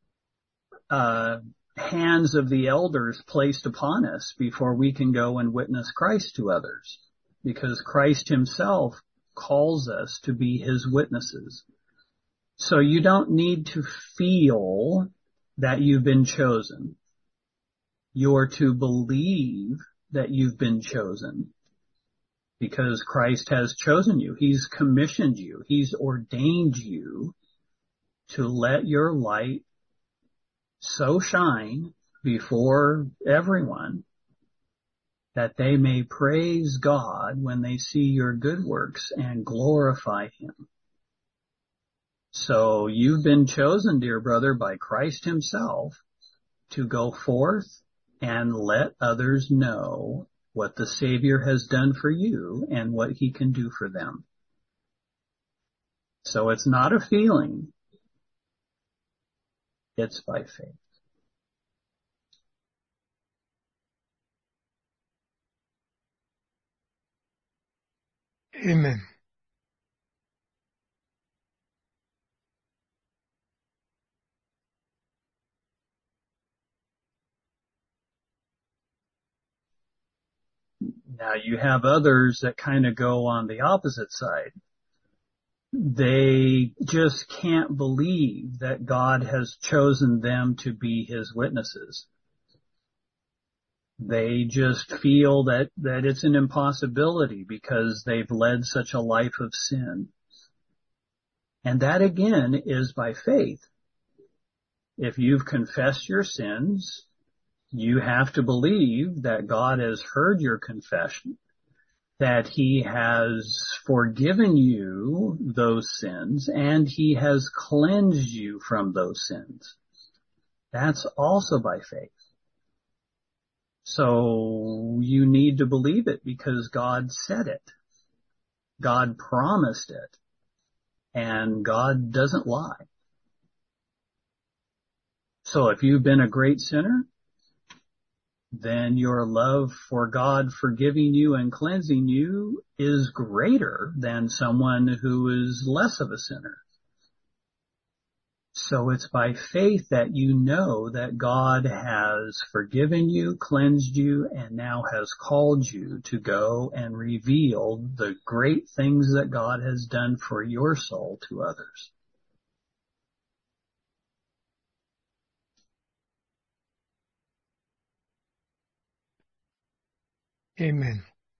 hands of the elders placed upon us before we can go and witness Christ to others, because Christ Himself calls us to be His witnesses. So you don't need to feel that you've been chosen. You're to believe that you've been chosen, because Christ has chosen you. He's commissioned you. He's ordained you to let your light so shine before everyone that they may praise God when they see your good works and glorify Him. So you've been chosen, dear brother, by Christ Himself to go forth and let others know what the Savior has done for you and what He can do for them. So it's not a feeling. It's by faith. Amen. Now you have others that kind of go on the opposite side. They just can't believe that God has chosen them to be his witnesses. They just feel that it's an impossibility because they've led such a life of sin. And that again is by faith. If you've confessed your sins, you have to believe that God has heard your confession, that he has forgiven you those sins, and he has cleansed you from those sins. That's also by faith. So you need to believe it because God said it. God promised it. And God doesn't lie. So if you've been a great sinner, then your love for God forgiving you and cleansing you is greater than someone who is less of a sinner. So it's by faith that you know that God has forgiven you, cleansed you, and now has called you to go and reveal the great things that God has done for your soul to others. Amen.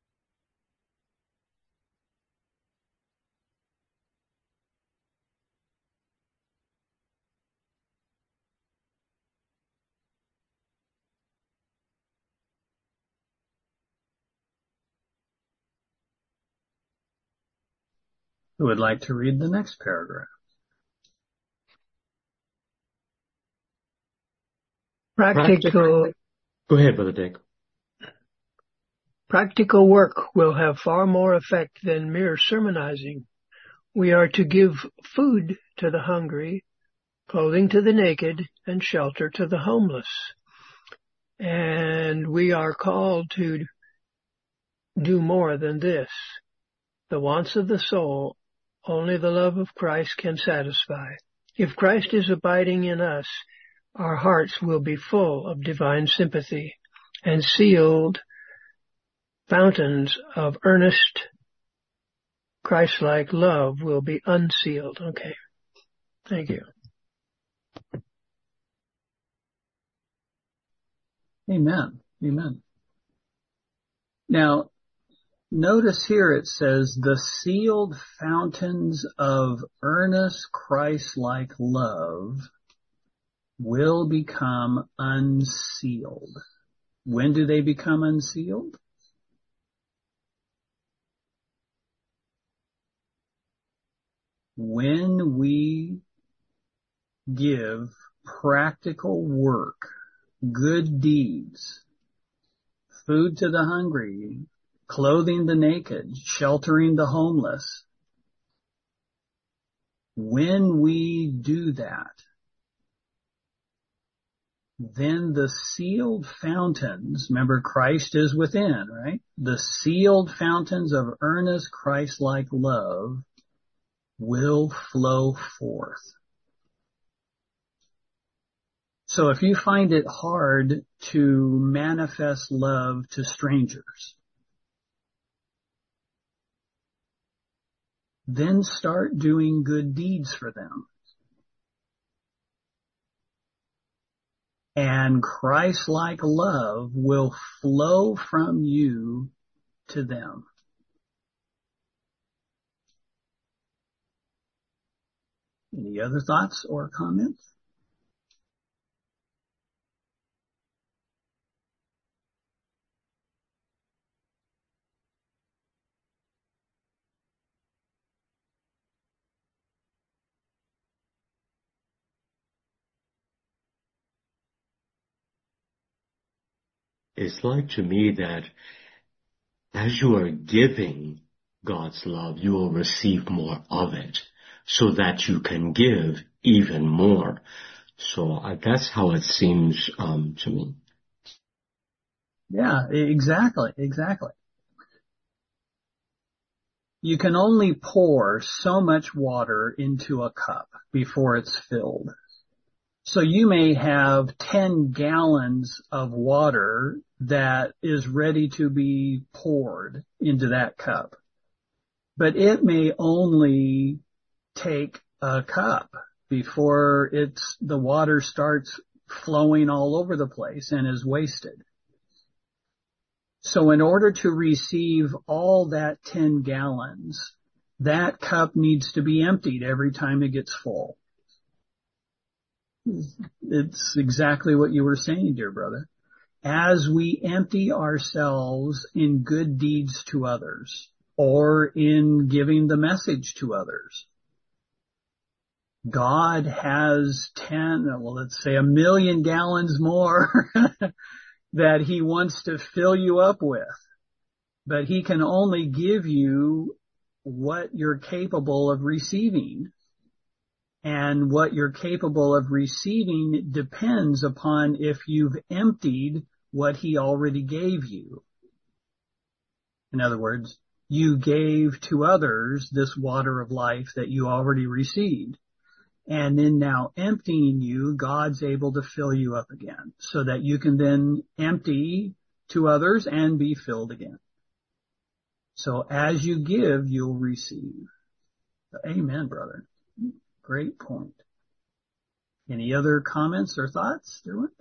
Who would like to read the next paragraph? Practical Go ahead, Brother Dick. Practical work will have far more effect than mere sermonizing. We are to give food to the hungry, clothing to the naked, and shelter to the homeless. And we are called to do more than this. The wants of the soul, only the love of Christ can satisfy. If Christ is abiding in us, our hearts will be full of divine sympathy, and sealed fountains of earnest, Christ-like love will be unsealed. Okay. Thank you. Amen. Amen. Now, notice here it says, the sealed fountains of earnest Christ-like love will become unsealed. When do they become unsealed? When we give practical work, good deeds, food to the hungry, clothing the naked, sheltering the homeless. When we do that, then the sealed fountains, remember Christ is within, right? The sealed fountains of earnest Christ-like love will flow forth. So if you find it hard to manifest love to strangers, then start doing good deeds for them. And Christ-like love will flow from you to them. Any other thoughts or comments? It's like to me that as you are giving God's love, you will receive more of it so that you can give even more. So that's how it seems to me. Yeah, exactly. You can only pour so much water into a cup before it's filled. So you may have 10 gallons of water that is ready to be poured into that cup, but it may only take a cup before the water starts flowing all over the place and is wasted. So in order to receive all that 10 gallons, that cup needs to be emptied every time it gets full. It's exactly what you were saying, dear brother. As we empty ourselves in good deeds to others or in giving the message to others, God has 1 million gallons more that he wants to fill you up with. But he can only give you what you're capable of receiving. And what you're capable of receiving depends upon if you've emptied what he already gave you. In other words, you gave to others this water of life that you already received. And then now emptying you, God's able to fill you up again so that you can then empty to others and be filled again. So as you give, you'll receive. Amen, brother. Great point. Any other comments or thoughts, dear ones?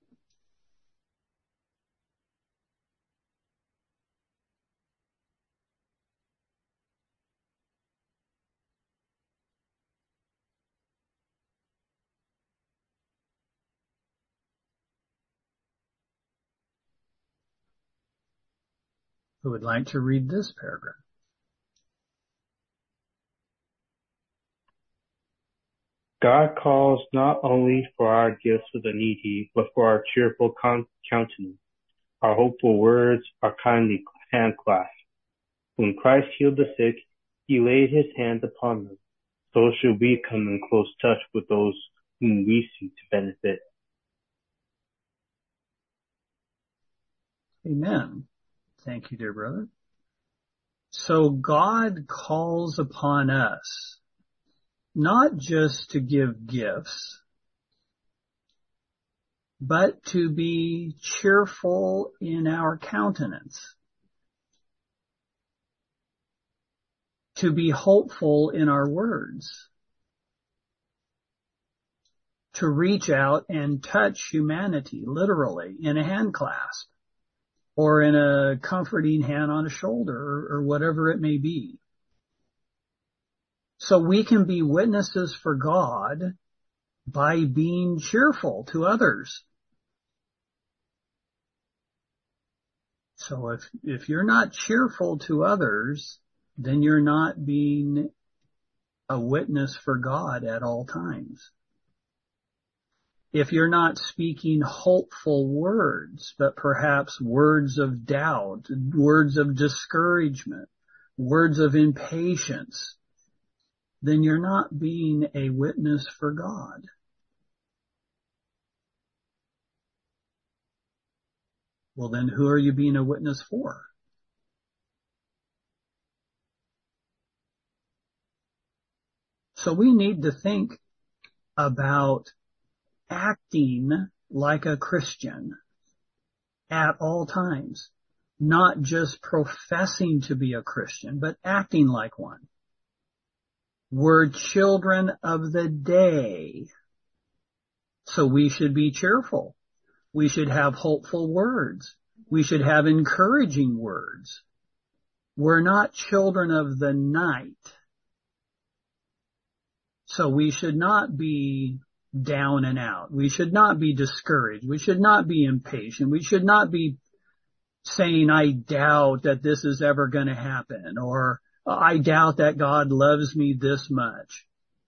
Who would like to read this paragraph? God calls not only for our gifts to the needy, but for our cheerful countenance, our hopeful words, our kindly handclasp. When Christ healed the sick, he laid his hands upon them. So should we come in close touch with those whom we seek to benefit. Amen. Thank you, dear brother. So God calls upon us not just to give gifts, but to be cheerful in our countenance, to be hopeful in our words, to reach out and touch humanity, literally, in a hand clasp, or in a comforting hand on a shoulder, or whatever it may be. So we can be witnesses for God by being cheerful to others. So if you're not cheerful to others, then you're not being a witness for God at all times. If you're not speaking hopeful words, but perhaps words of doubt, words of discouragement, words of impatience, then you're not being a witness for God. Well, then who are you being a witness for? So we need to think about acting like a Christian at all times, not just professing to be a Christian, but acting like one. We're children of the day, so we should be cheerful. We should have hopeful words. We should have encouraging words. We're not children of the night, so we should not be down and out. We should not be discouraged. We should not be impatient. We should not be saying, I doubt that this is ever going to happen, or I doubt that God loves me this much.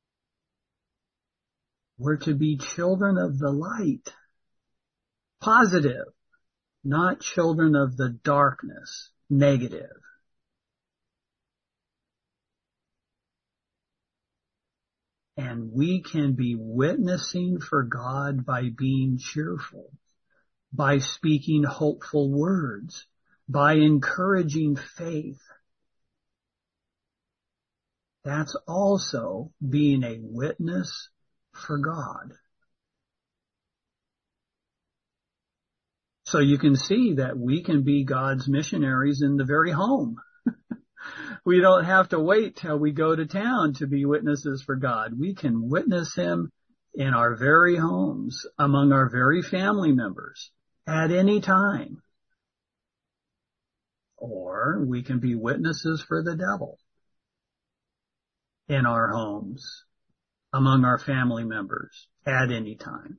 We're to be children of the light, positive, not children of the darkness, negative. And we can be witnessing for God by being cheerful, by speaking hopeful words, by encouraging faith. That's also being a witness for God. So you can see that we can be God's missionaries in the very home. We don't have to wait till we go to town to be witnesses for God. We can witness him in our very homes, among our very family members, at any time. Or we can be witnesses for the devil in our homes, among our family members, at any time.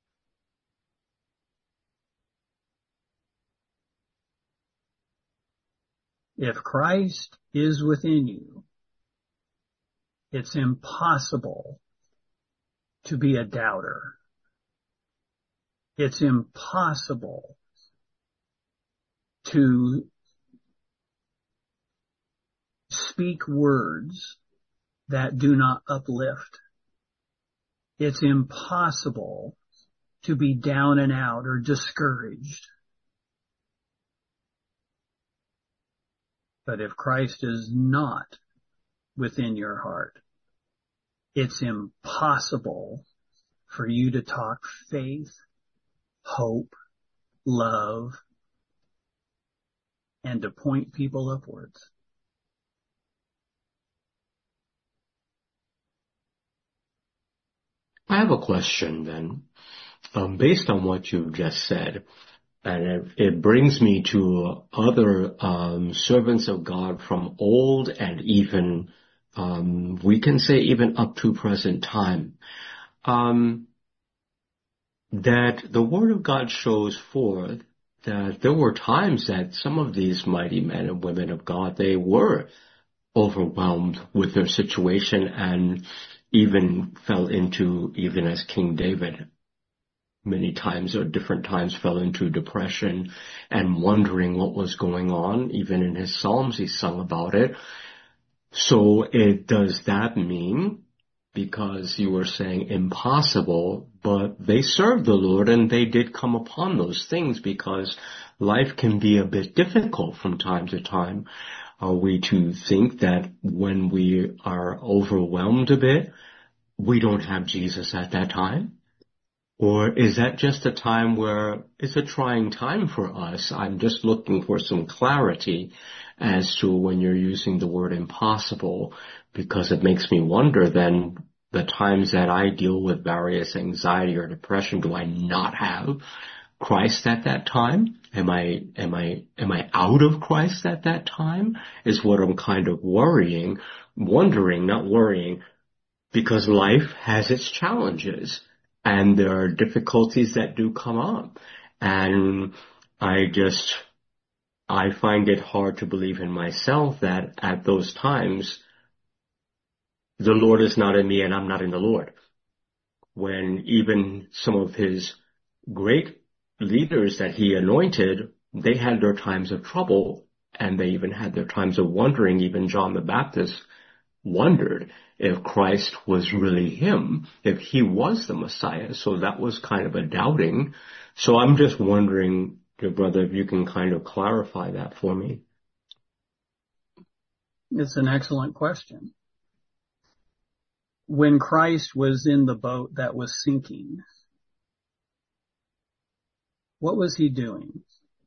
If Christ is within you, it's impossible to be a doubter. It's impossible to speak words that do not uplift. It's impossible to be down and out or discouraged. But if Christ is not within your heart, it's impossible for you to talk faith, hope, love, and to point people upwards. I have a question then, based on what you've just said, and it brings me to other servants of God from old and even, we can say even up to present time, that the Word of God shows forth that there were times that some of these mighty men and women of God, they were overwhelmed with their situation and even fell into, even as King David, many times or different times fell into depression and wondering what was going on. Even in his Psalms, he sung about it. So does that mean, because you were saying impossible, but they served the Lord and they did come upon those things, because life can be a bit difficult from time to time. Are we to think that when we are overwhelmed a bit, we don't have Jesus at that time? Or is that just a time where it's a trying time for us? I'm just looking for some clarity as to when you're using the word impossible, because it makes me wonder then the times that I deal with various anxiety or depression, do I not have Christ at that time? Am I out of Christ at that time? Is what I'm kind of wondering, not worrying, because life has its challenges and there are difficulties that do come up. And I find it hard to believe in myself that at those times, the Lord is not in me and I'm not in the Lord. When even some of his great leaders that he anointed, they had their times of trouble and they even had their times of wondering. Even John the Baptist wondered if Christ was really him, if he was the Messiah. So that was kind of a doubting. So I'm just wondering, dear brother, if you can kind of clarify that for me. It's an excellent question. When Christ was in the boat that was sinking, what was he doing?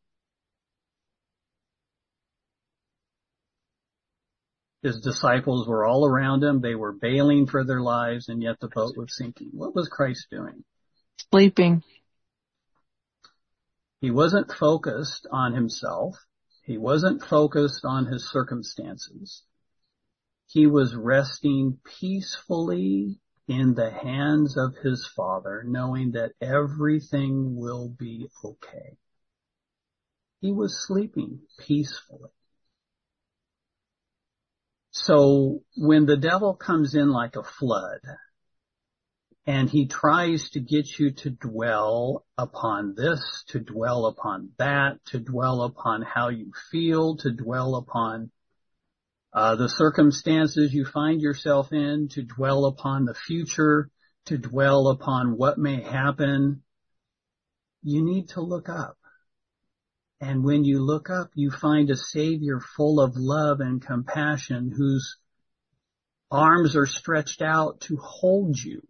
His disciples were all around him. They were bailing for their lives, and yet the boat was sinking. What was Christ doing? Sleeping. He wasn't focused on himself. He wasn't focused on his circumstances. He was resting peacefully in the hands of his Father, knowing that everything will be okay. He was sleeping peacefully. So when the devil comes in like a flood and he tries to get you to dwell upon this, to dwell upon that, to dwell upon how you feel, to dwell upon the circumstances you find yourself in, to dwell upon the future, to dwell upon what may happen, you need to look up. And when you look up, you find a Savior full of love and compassion, whose arms are stretched out to hold you.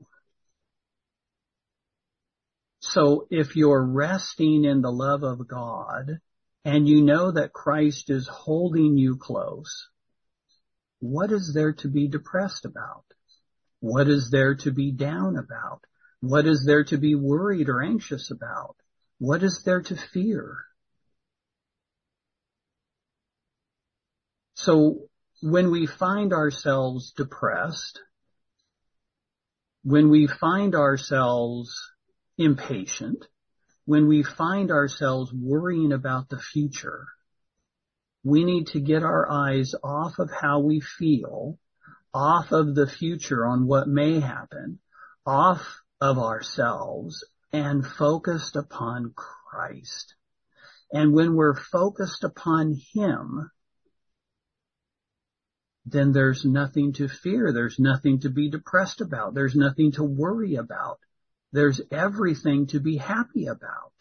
So if you're resting in the love of God and you know that Christ is holding you close, What is there to be depressed about? What is there to be down about? What is there to be worried or anxious about? What is there to fear? So when we find ourselves depressed, when we find ourselves impatient, when we find ourselves worrying about the future, we need to get our eyes off of how we feel, off of the future on what may happen, off of ourselves, and focused upon Christ. And when we're focused upon Him, then there's nothing to fear. There's nothing to be depressed about. There's nothing to worry about. There's everything to be happy about.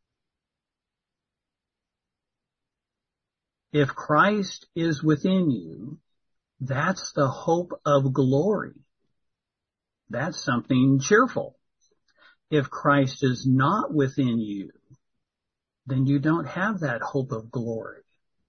If Christ is within you, that's the hope of glory. That's something cheerful. If Christ is not within you, then you don't have that hope of glory.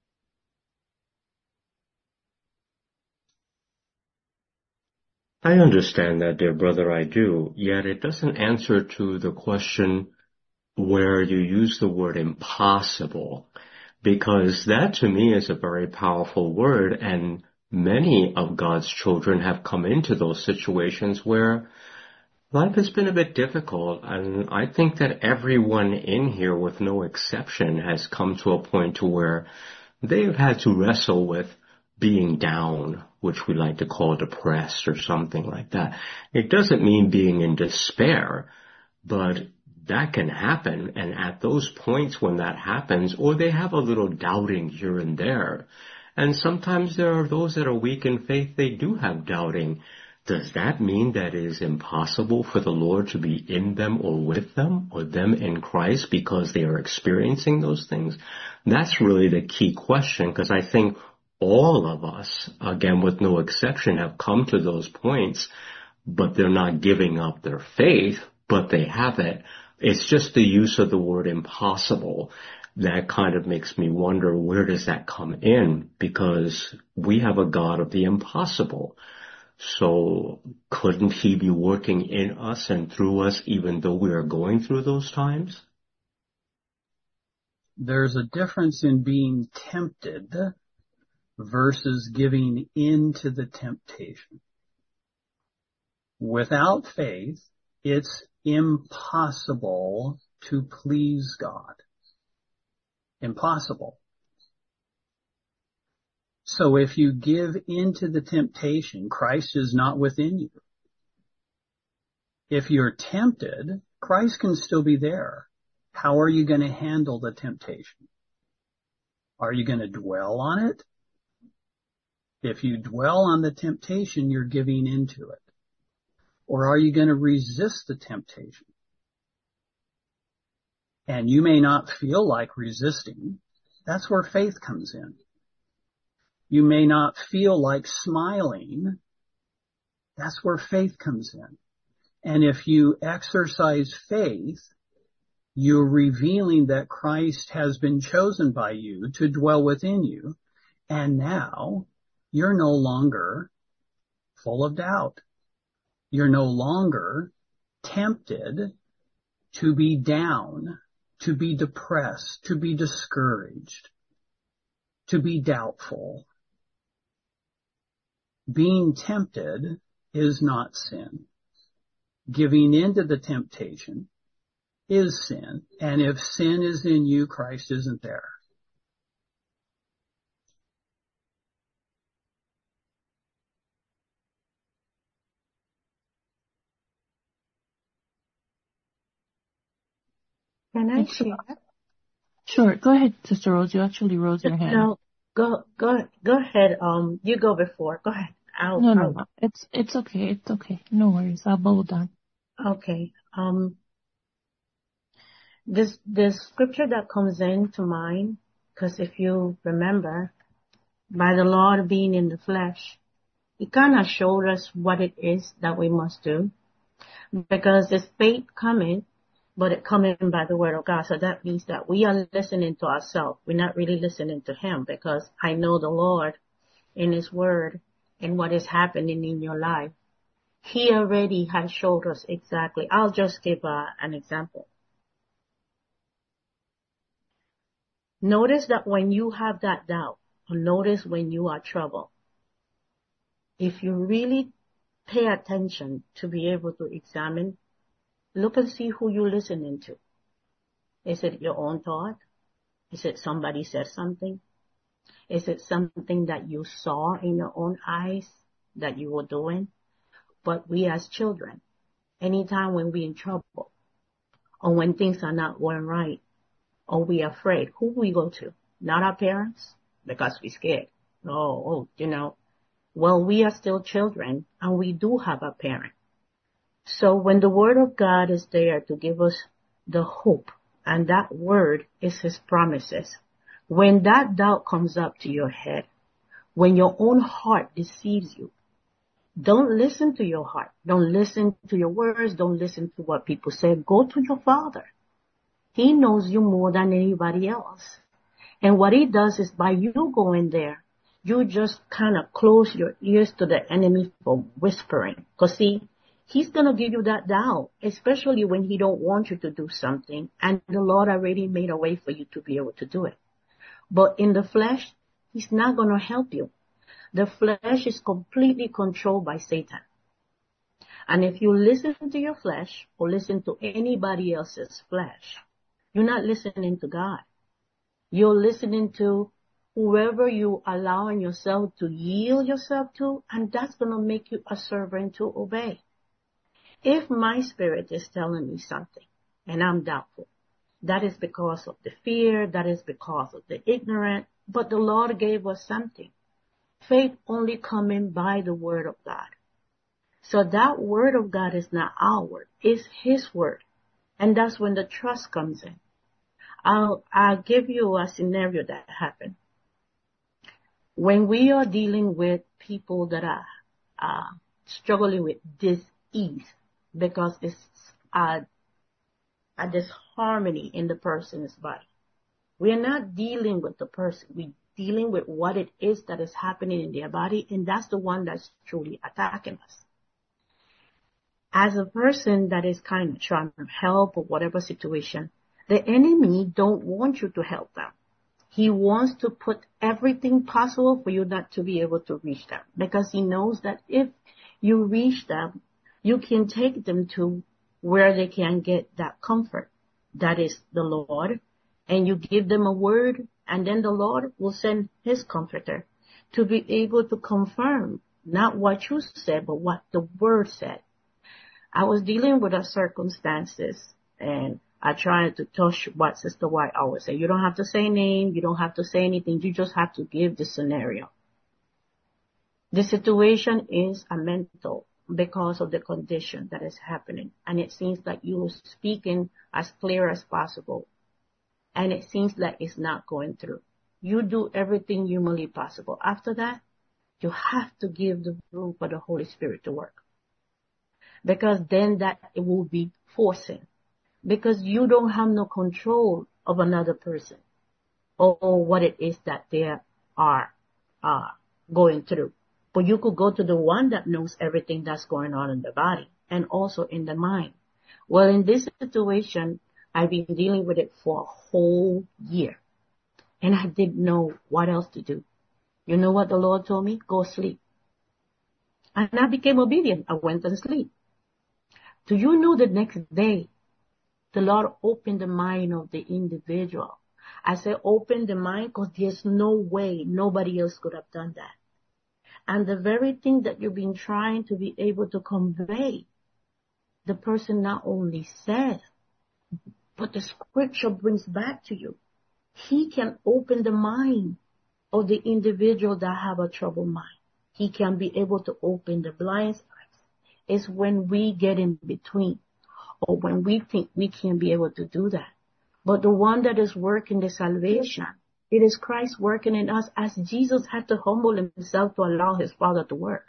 I understand that, dear brother, I do. Yet it doesn't answer to the question where you use the word impossible, because that to me is a very powerful word, and many of God's children have come into those situations where life has been a bit difficult, and I think that everyone in here, with no exception, has come to a point to where they've had to wrestle with being down, which we like to call depressed or something like that. It doesn't mean being in despair, but that can happen, and at those points when that happens, or they have a little doubting here and there, and sometimes there are those that are weak in faith, they do have doubting. Does that mean that it is impossible for the Lord to be in them or with them, or them in Christ, because they are experiencing those things? That's really the key question, because I think all of us, again with no exception, have come to those points, but they're not giving up their faith, but they have it. It's just the use of the word impossible that kind of makes me wonder, where does that come in? Because we have a God of the impossible. So couldn't He be working in us and through us even though we are going through those times? There's a difference in being tempted versus giving in to the temptation. Without faith, it's impossible to please God. Impossible. So if you give in to the temptation, Christ is not within you. If you're tempted, Christ can still be there. How are you going to handle the temptation? Are you going to dwell on it? If you dwell on the temptation, you're giving into it. Or are you going to resist the temptation? And you may not feel like resisting. That's where faith comes in. You may not feel like smiling. That's where faith comes in. And if you exercise faith, you're revealing that Christ has been chosen by you to dwell within you. And now you're no longer full of doubt. You're no longer tempted to be down, to be depressed, to be discouraged, to be doubtful. Being tempted is not sin. Giving into the temptation is sin. And if sin is in you, Christ isn't there. Can I share? Sure. Go ahead, Sister Rose. You actually rose your hand. No, go ahead. You go before. Go ahead. No. It's okay. It's okay. No worries. I'll bow down. Okay. This scripture that comes into mind, because if you remember, by the Lord being in the flesh, He kind of showed us what it is that we must do, because there's faith coming, but it coming by the word of God. So that means that we are listening to ourselves. We're not really listening to Him, because I know the Lord in His word and what is happening in your life. He already has showed us exactly. I'll just give an example. Notice that when you have that doubt, or notice when you are troubled, if you really pay attention to be able to examine, look and see who you're listening to. Is it your own thought? Is it somebody said something? Is it something that you saw in your own eyes that you were doing? But we as children, anytime when we're in trouble, or when things are not going right, or we're afraid, who we go to? Not our parents, because we're scared. Well, we are still children, and we do have a parent. So when the Word of God is there to give us the hope, and that Word is His promises, when that doubt comes up to your head, when your own heart deceives you, don't listen to your heart. Don't listen to your words. Don't listen to what people say. Go to your Father. He knows you more than anybody else. And what He does is by you going there, you just kind of close your ears to the enemy from whispering. Because see, he's going to give you that doubt, especially when he don't want you to do something. And the Lord already made a way for you to be able to do it. But in the flesh, he's not going to help you. The flesh is completely controlled by Satan. And if you listen to your flesh or listen to anybody else's flesh, you're not listening to God. You're listening to whoever you allowing yourself to yield yourself to, and that's going to make you a servant to obey. If my spirit is telling me something and I'm doubtful, that is because of the fear, that is because of the ignorant, but the Lord gave us something. Faith only coming by the Word of God. So that Word of God is not our word, it's His Word. And that's when the trust comes in. I'll give you a scenario that happened. When we are dealing with people that are struggling with dis-ease, because it's a disharmony in the person's body. We are not dealing with the person. We're dealing with what it is that is happening in their body, and that's the one that's truly attacking us. As a person that is kind of trying to help or whatever situation, the enemy don't want you to help them. He wants to put everything possible for you not to be able to reach them, because he knows that if you reach them, you can take them to where they can get that comfort. That is the Lord. And you give them a word, and then the Lord will send His comforter to be able to confirm not what you said, but what the Word said. I was dealing with circumstances, and I tried to touch what Sister White always said. You don't have to say name. You don't have to say anything. You just have to give the scenario. The situation is a mental because of the condition that is happening. And it seems like you are speaking as clear as possible. And it seems like it's not going through. You do everything humanly possible. After that, you have to give the room for the Holy Spirit to work. Because then that it will be forcing. Because you don't have no control of another person or what it is that they are going through. But you could go to the one that knows everything that's going on in the body and also in the mind. Well, in this situation, I've been dealing with it for a whole year. And I didn't know what else to do. You know what the Lord told me? Go sleep. And I became obedient. I went and sleep. Do you know the next day, the Lord opened the mind of the individual. I say open the mind because there's no way nobody else could have done that. And the very thing that you've been trying to be able to convey, the person not only says, but the scripture brings back to you. He can open the mind of the individual that have a troubled mind. He can be able to open the blind eyes. It's when we get in between or when we think we can be able to do that. But the one that is working the salvation, it is Christ working in us, as Jesus had to humble himself to allow his Father to work.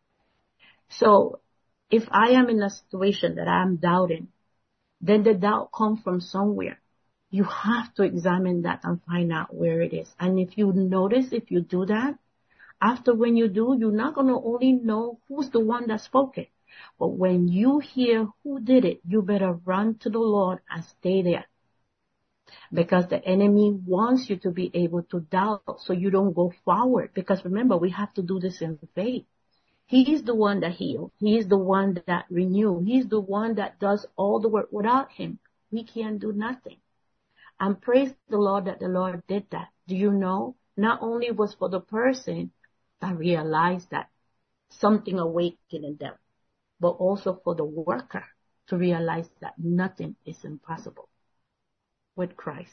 So if I am in a situation that I'm doubting, then the doubt comes from somewhere. You have to examine that and find out where it is. And if you notice, if you do that, After when you do, you're not going to only know who's the one that spoke it. But when you hear who did it, you better run to the Lord and stay there. Because the enemy wants you to be able to doubt so you don't go forward. Because remember, we have to do this in faith. He is the one that heals. He is the one that renews. He's the one that does all the work. Without him, we can't do nothing. And praise the Lord that the Lord did that. Do you know? Not only was for the person that realized that something awakened in them, but also for the worker to realize that nothing is impossible with Christ.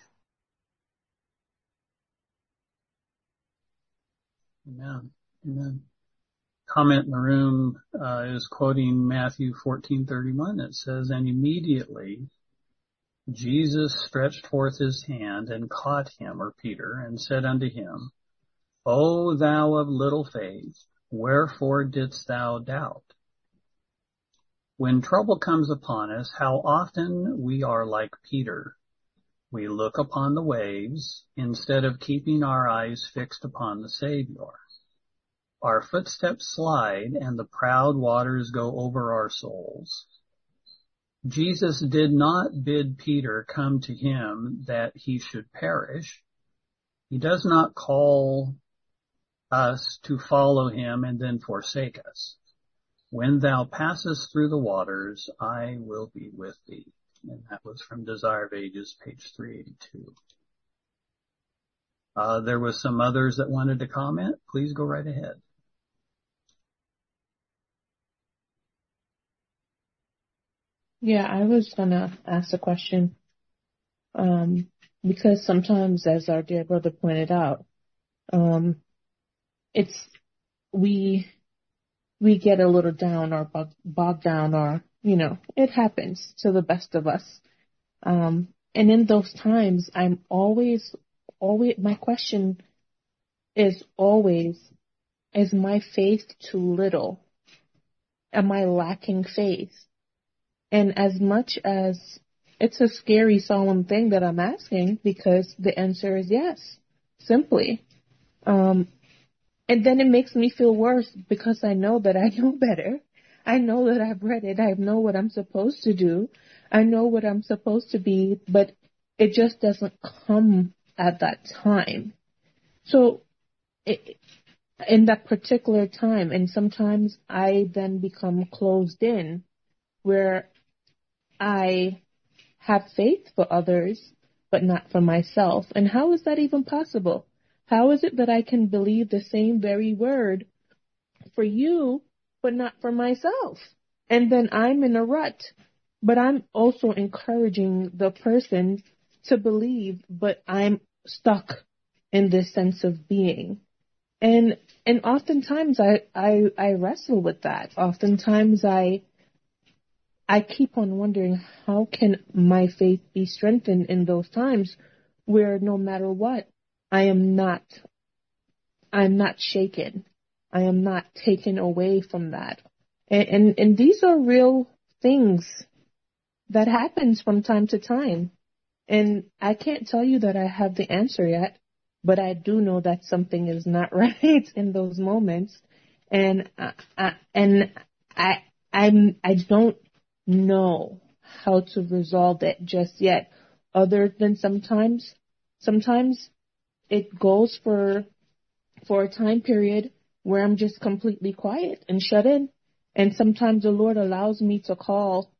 Amen. Amen. Comment in the room is quoting Matthew 14:31. It says, "And immediately Jesus stretched forth his hand and caught him," or Peter, "and said unto him, O thou of little faith, wherefore didst thou doubt?" When trouble comes upon us, how often we are like Peter. We look upon the waves instead of keeping our eyes fixed upon the Savior. Our footsteps slide and the proud waters go over our souls. Jesus did not bid Peter come to him that he should perish. He does not call us to follow him and then forsake us. When thou passest through the waters, I will be with thee. And that was from Desire of Ages, page 382. There was some others that wanted to comment. Please go right ahead. Yeah, I was gonna ask a question, because sometimes, as our dear brother pointed out, we get a little down or bogged down, or, it happens to the best of us. And in those times, I'm always, my question is always, is my faith too little? Am I lacking faith? And as much as it's a scary, solemn thing that I'm asking, because the answer is yes, simply. And then it makes me feel worse because I know that I know better. I know that I've read it. I know what I'm supposed to do. I know what I'm supposed to be, but it just doesn't come at that time. So in that particular time, and sometimes I then become closed in, where I have faith for others, but not for myself. And how is that even possible? How is it that I can believe the same very word for you, but not for myself? And then I'm in a rut, but I'm also encouraging the person to believe, but I'm stuck in this sense of being. And oftentimes I wrestle with that. Oftentimes I keep on wondering, how can my faith be strengthened in those times where no matter what, I'm not shaken. I am not taken away from that. And these are real things that happens from time to time. And I can't tell you that I have the answer yet, but I do know that something is not right in those moments. And I don't know how to resolve it just yet, other than sometimes it goes for a time period where I'm just completely quiet and shut in, and sometimes the Lord allows me to call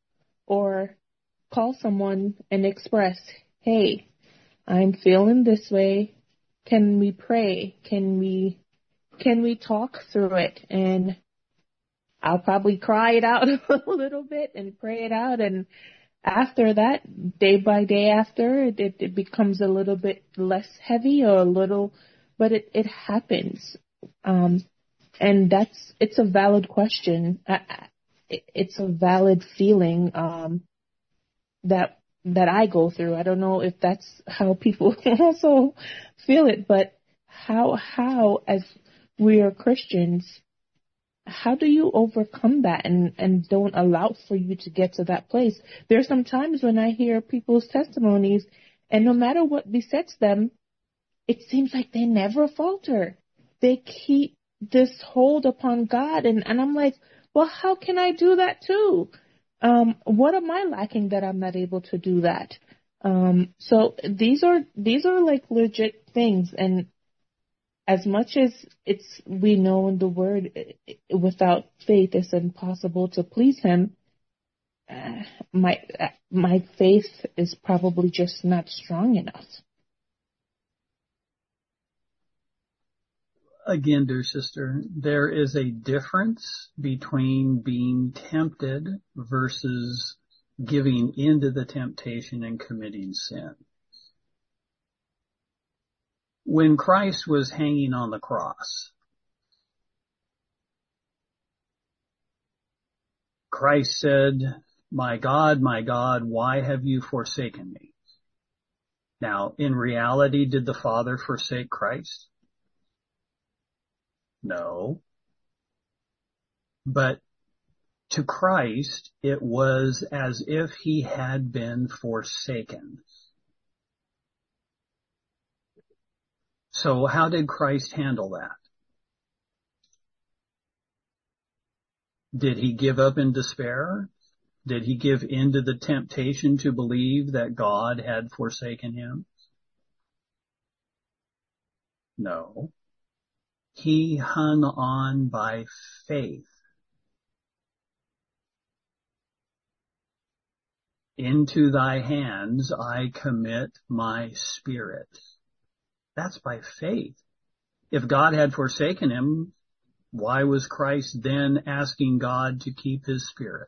someone and express, hey, I'm feeling this way, can we pray, can we talk through it? And I'll probably cry it out a little bit and pray it out. And after that, day by day after, it becomes a little bit less heavy, or but it happens. And it's a valid question. It's a valid feeling, that I go through. I don't know if that's how people also feel it, but how as we are Christians, how do you overcome that and don't allow for you to get to that place? There's some times when I hear people's testimonies, and no matter what besets them, it seems like they never falter. They keep this hold upon God. And I'm like, well, how can I do that too? What am I lacking that I'm not able to do that? So these are like legit things. And as much as we know in the word, without faith it's impossible to please him. My faith is probably just not strong enough. Again, dear sister, there is a difference between being tempted versus giving into the temptation and committing sin. When Christ was hanging on the cross, Christ said, my God, why have you forsaken me? Now, in reality, did the Father forsake Christ? No. But to Christ, it was as if he had been forsaken. So how did Christ handle that? Did he give up in despair? Did he give in to the temptation to believe that God had forsaken him? No. He hung on by faith. Into thy hands I commit my spirit. That's by faith. If God had forsaken him, why was Christ then asking God to keep his spirit?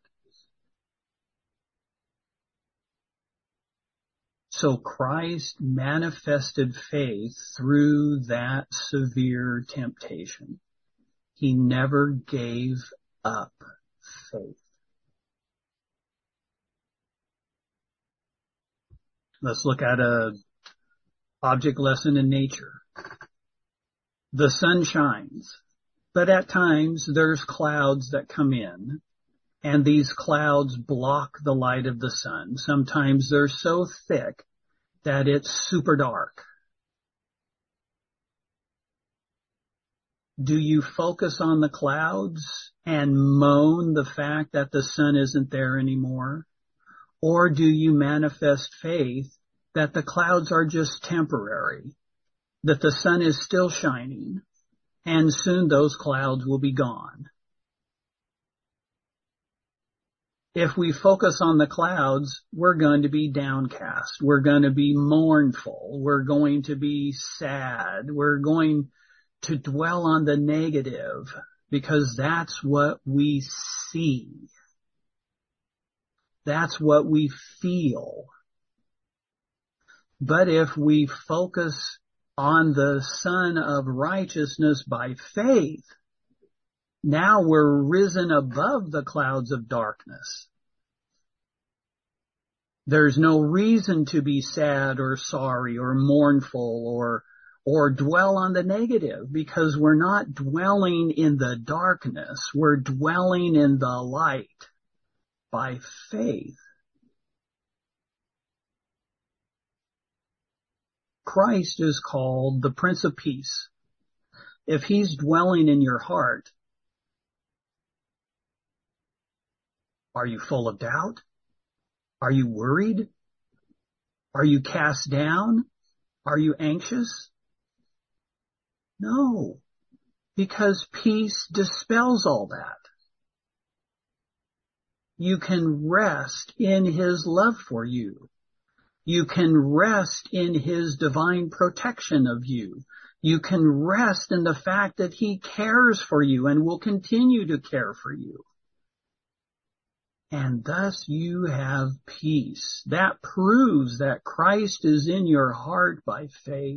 So Christ manifested faith through that severe temptation. He never gave up faith. Let's look at a object lesson in nature. The sun shines, but at times there's clouds that come in, and these clouds block the light of the sun. Sometimes they're so thick that it's super dark. Do you focus on the clouds and moan the fact that the sun isn't there anymore? Or do you manifest faith that the clouds are just temporary, that the sun is still shining, and soon those clouds will be gone? If we focus on the clouds, we're going to be downcast. We're going to be mournful. We're going to be sad. We're going to dwell on the negative because that's what we see. That's what we feel. But if we focus on the Son of Righteousness by faith, now we're risen above the clouds of darkness. There's no reason to be sad or sorry or mournful or dwell on the negative because we're not dwelling in the darkness. We're dwelling in the light by faith. Christ is called the Prince of Peace. If he's dwelling in your heart, are you full of doubt? Are you worried? Are you cast down? Are you anxious? No, because peace dispels all that. You can rest in his love for you. You can rest in his divine protection of you. You can rest in the fact that he cares for you and will continue to care for you. And thus you have peace. That proves that Christ is in your heart by faith.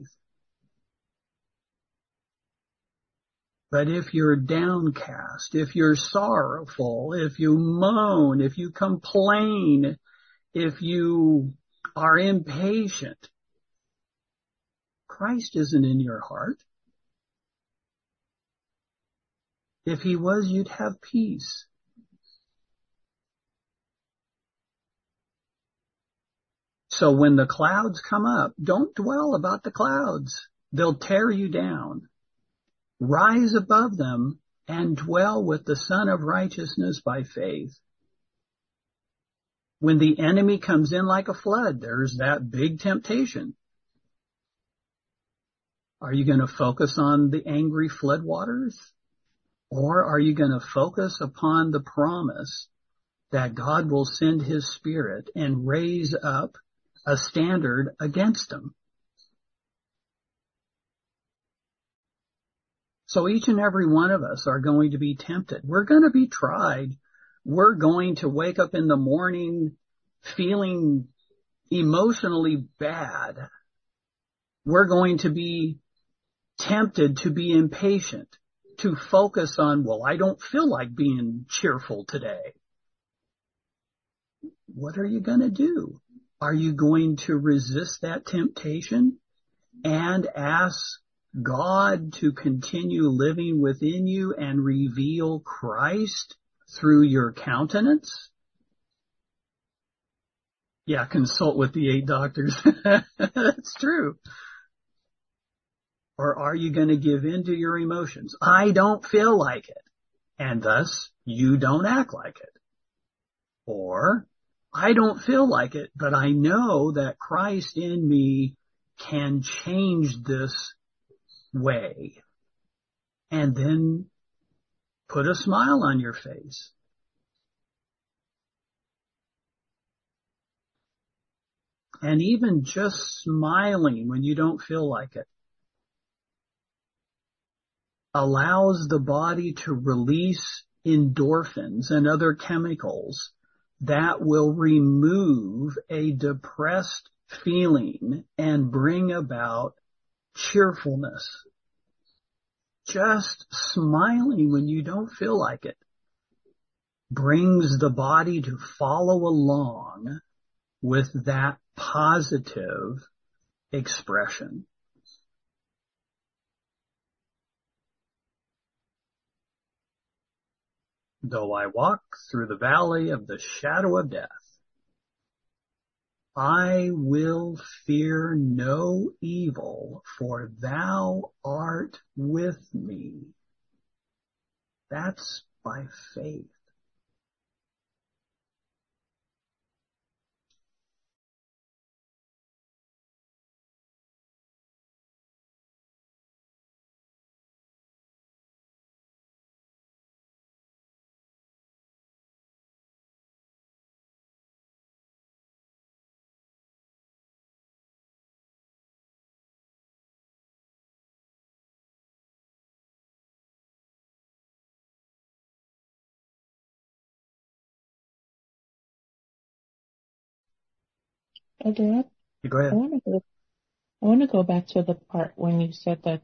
But if you're downcast, if you're sorrowful, if you moan, if you complain, if you are impatient, Christ isn't in your heart. If he was, you'd have peace. So when the clouds come up, don't dwell about the clouds. They'll tear you down. rise above them and dwell with the Son of Righteousness by faith. When the enemy comes in like a flood, there's that big temptation. Are you going to focus on the angry floodwaters? Or are you going to focus upon the promise that God will send his Spirit and raise up a standard against them? So each and every one of us are going to be tempted. We're going to be tried. We're going to wake up in the morning feeling emotionally bad. We're going to be tempted to be impatient, to focus on, well, I don't feel like being cheerful today. What are you going to do? Are you going to resist that temptation and ask God to continue living within you and reveal Christ through your countenance? Yeah, consult with the 8 doctors. That's true. Or are you going to give in to your emotions? I don't feel like it. And thus, you don't act like it. Or, I don't feel like it, but I know that Christ in me can change this way. And then put a smile on your face. And even just smiling when you don't feel like it allows the body to release endorphins and other chemicals that will remove a depressed feeling and bring about cheerfulness. Just smiling when you don't feel like it brings the body to follow along with that positive expression. Though I walk through the valley of the shadow of death, I will fear no evil, for thou art with me. That's by faith. Elder, Go ahead. I want to go back to the part when you said that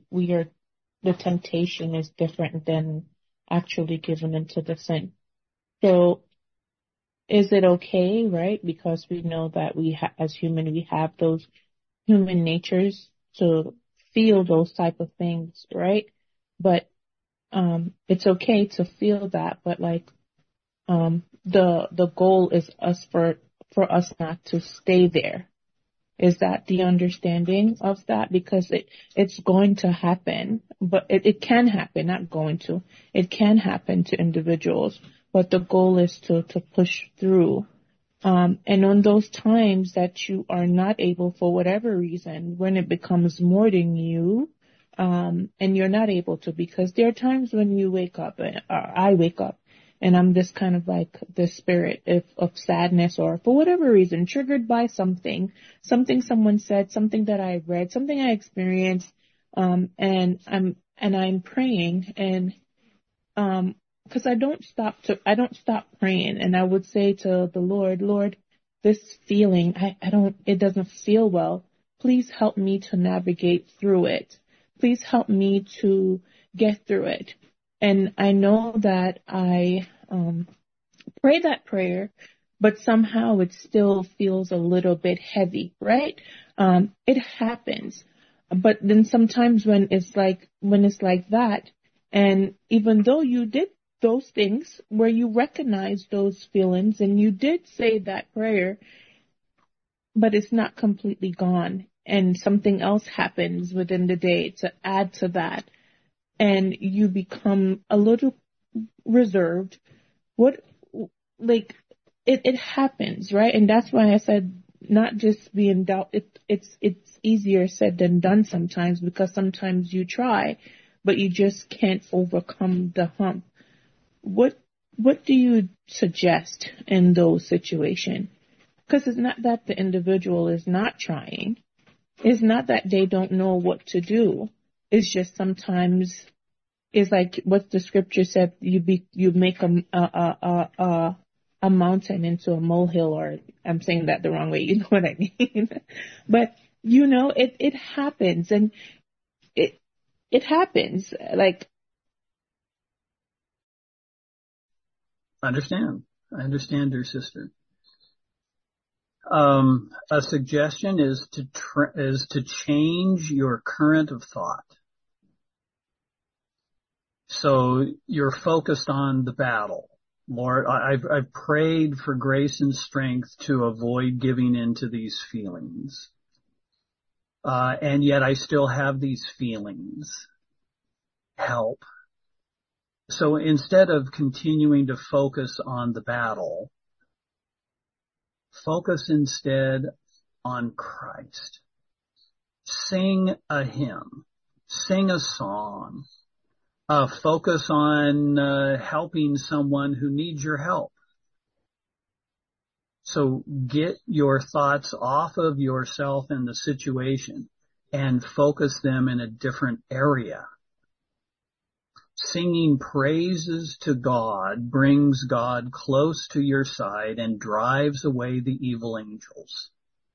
the temptation is different than actually giving into the sin. So is it okay, right? Because we know that as human, we have those human natures to feel those type of things, right? But it's okay to feel that, but like the goal is for us not to stay there. Is that the understanding of that? Because it's going to happen, but it can happen, not going to. It can happen to individuals, but the goal is to push through. And on those times that you are not able for whatever reason, when it becomes more than you, and you're not able to, because there are times when you wake up, or I wake up, and I'm this kind of like the spirit of sadness, or for whatever reason, triggered by something someone said, something that I read, something I experienced, and I'm praying, and because I don't stop praying, and I would say to the Lord, this feeling, it doesn't feel well. Please help me to navigate through it. Please help me to get through it. And I know that I pray that prayer, but somehow it still feels a little bit heavy, right? It happens. But then sometimes when it's like that, and even though you did those things where you recognize those feelings and you did say that prayer, but it's not completely gone, and something else happens within the day to add to that, and you become a little reserved, it happens, right? And that's why I said not just be in doubt. It's easier said than done sometimes, because sometimes you try, but you just can't overcome the hump. What do you suggest in those situations? Because it's not that the individual is not trying. It's not that they don't know what to do. It's just sometimes it's like what the scripture said. You make a mountain into a molehill, or I'm saying that the wrong way. You know what I mean? But it happens, and it happens. Like, I understand, dear sister. A suggestion is to change your current of thought. So you're focused on the battle. Lord, I've prayed for grace and strength to avoid giving into these feelings. And yet I still have these feelings. Help. So instead of continuing to focus on the battle, focus instead on Christ. Sing a hymn. Sing a song. Focus on helping someone who needs your help. So get your thoughts off of yourself and the situation and focus them in a different area. Singing praises to God brings God close to your side and drives away the evil angels.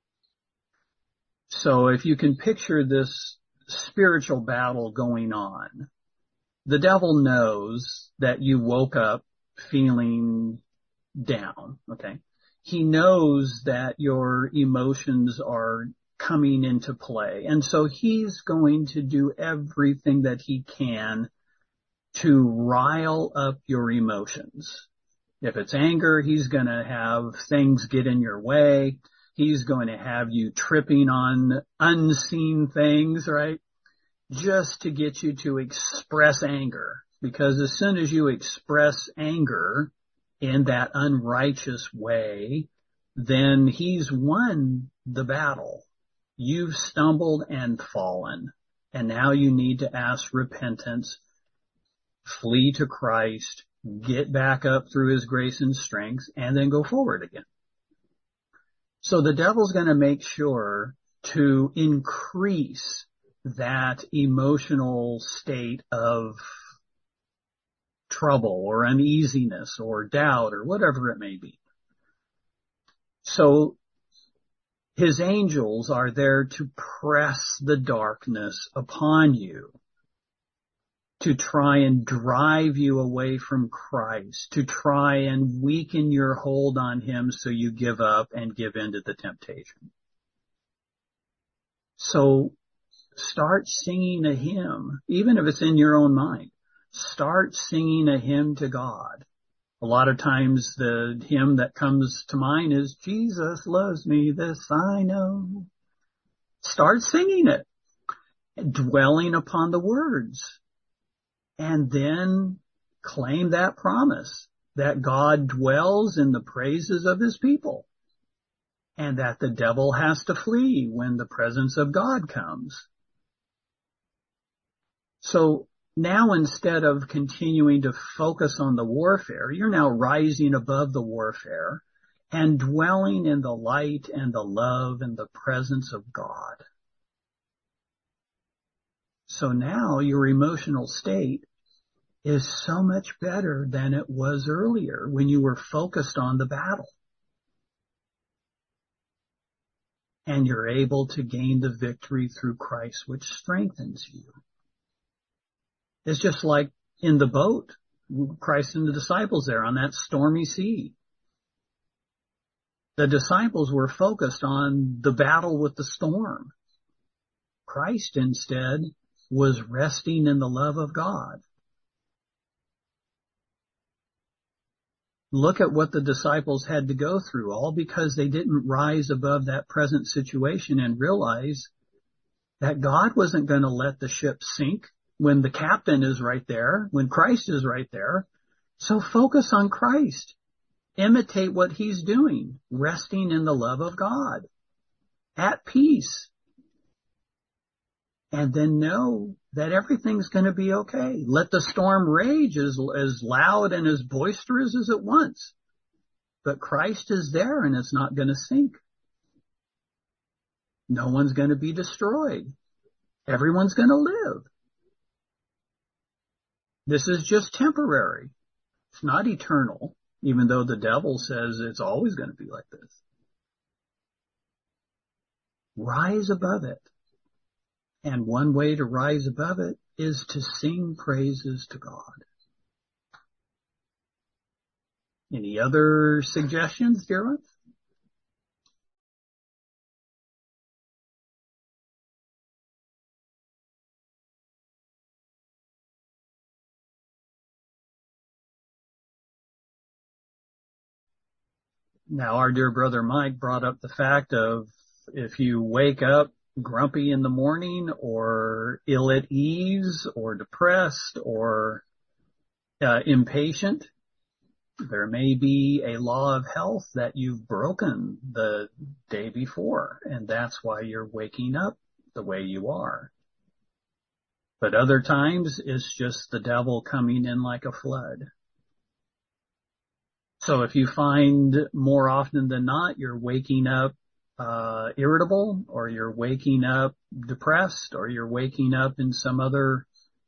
So if you can picture this spiritual battle going on, the devil knows that you woke up feeling down, okay? He knows that your emotions are coming into play. And so he's going to do everything that he can to rile up your emotions. If it's anger, he's going to have things get in your way. He's going to have you tripping on unseen things, right? Just to get you to express anger. Because as soon as you express anger in that unrighteous way, then he's won the battle. You've stumbled and fallen. And now you need to ask repentance, flee to Christ, get back up through his grace and strength, and then go forward again. So the devil's going to make sure to increase that emotional state of trouble or uneasiness or doubt or whatever it may be. So his angels are there to press the darkness upon you, to try and drive you away from Christ, to try and weaken your hold on him so you give up and give in to the temptation. So start singing a hymn, even if it's in your own mind. Start singing a hymn to God. A lot of times the hymn that comes to mind is, Jesus loves me, this I know. Start singing it, dwelling upon the words, and then claim that promise that God dwells in the praises of his people and that the devil has to flee when the presence of God comes. So now instead of continuing to focus on the warfare, you're now rising above the warfare and dwelling in the light and the love and the presence of God. So now your emotional state is so much better than it was earlier when you were focused on the battle. And you're able to gain the victory through Christ, which strengthens you. It's just like in the boat, Christ and the disciples there on that stormy sea. The disciples were focused on the battle with the storm. Christ instead was resting in the love of God. Look at what the disciples had to go through, all because they didn't rise above that present situation and realize that God wasn't going to let the ship sink when the captain is right there, when Christ is right there. So focus on Christ. Imitate what he's doing, resting in the love of God, at peace. And then know that everything's going to be okay. Let the storm rage as loud and as boisterous as it wants. But Christ is there and it's not going to sink. No one's going to be destroyed. Everyone's going to live. This is just temporary. It's not eternal, even though the devil says it's always going to be like this. Rise above it. And one way to rise above it is to sing praises to God. Any other suggestions, dear ones? Now, our dear brother Mike brought up the fact of if you wake up grumpy in the morning or ill at ease or depressed or impatient, there may be a law of health that you've broken the day before, and that's why you're waking up the way you are. But other times, it's just the devil coming in like a flood. So if you find more often than not you're waking up irritable, or you're waking up depressed, or you're waking up in some other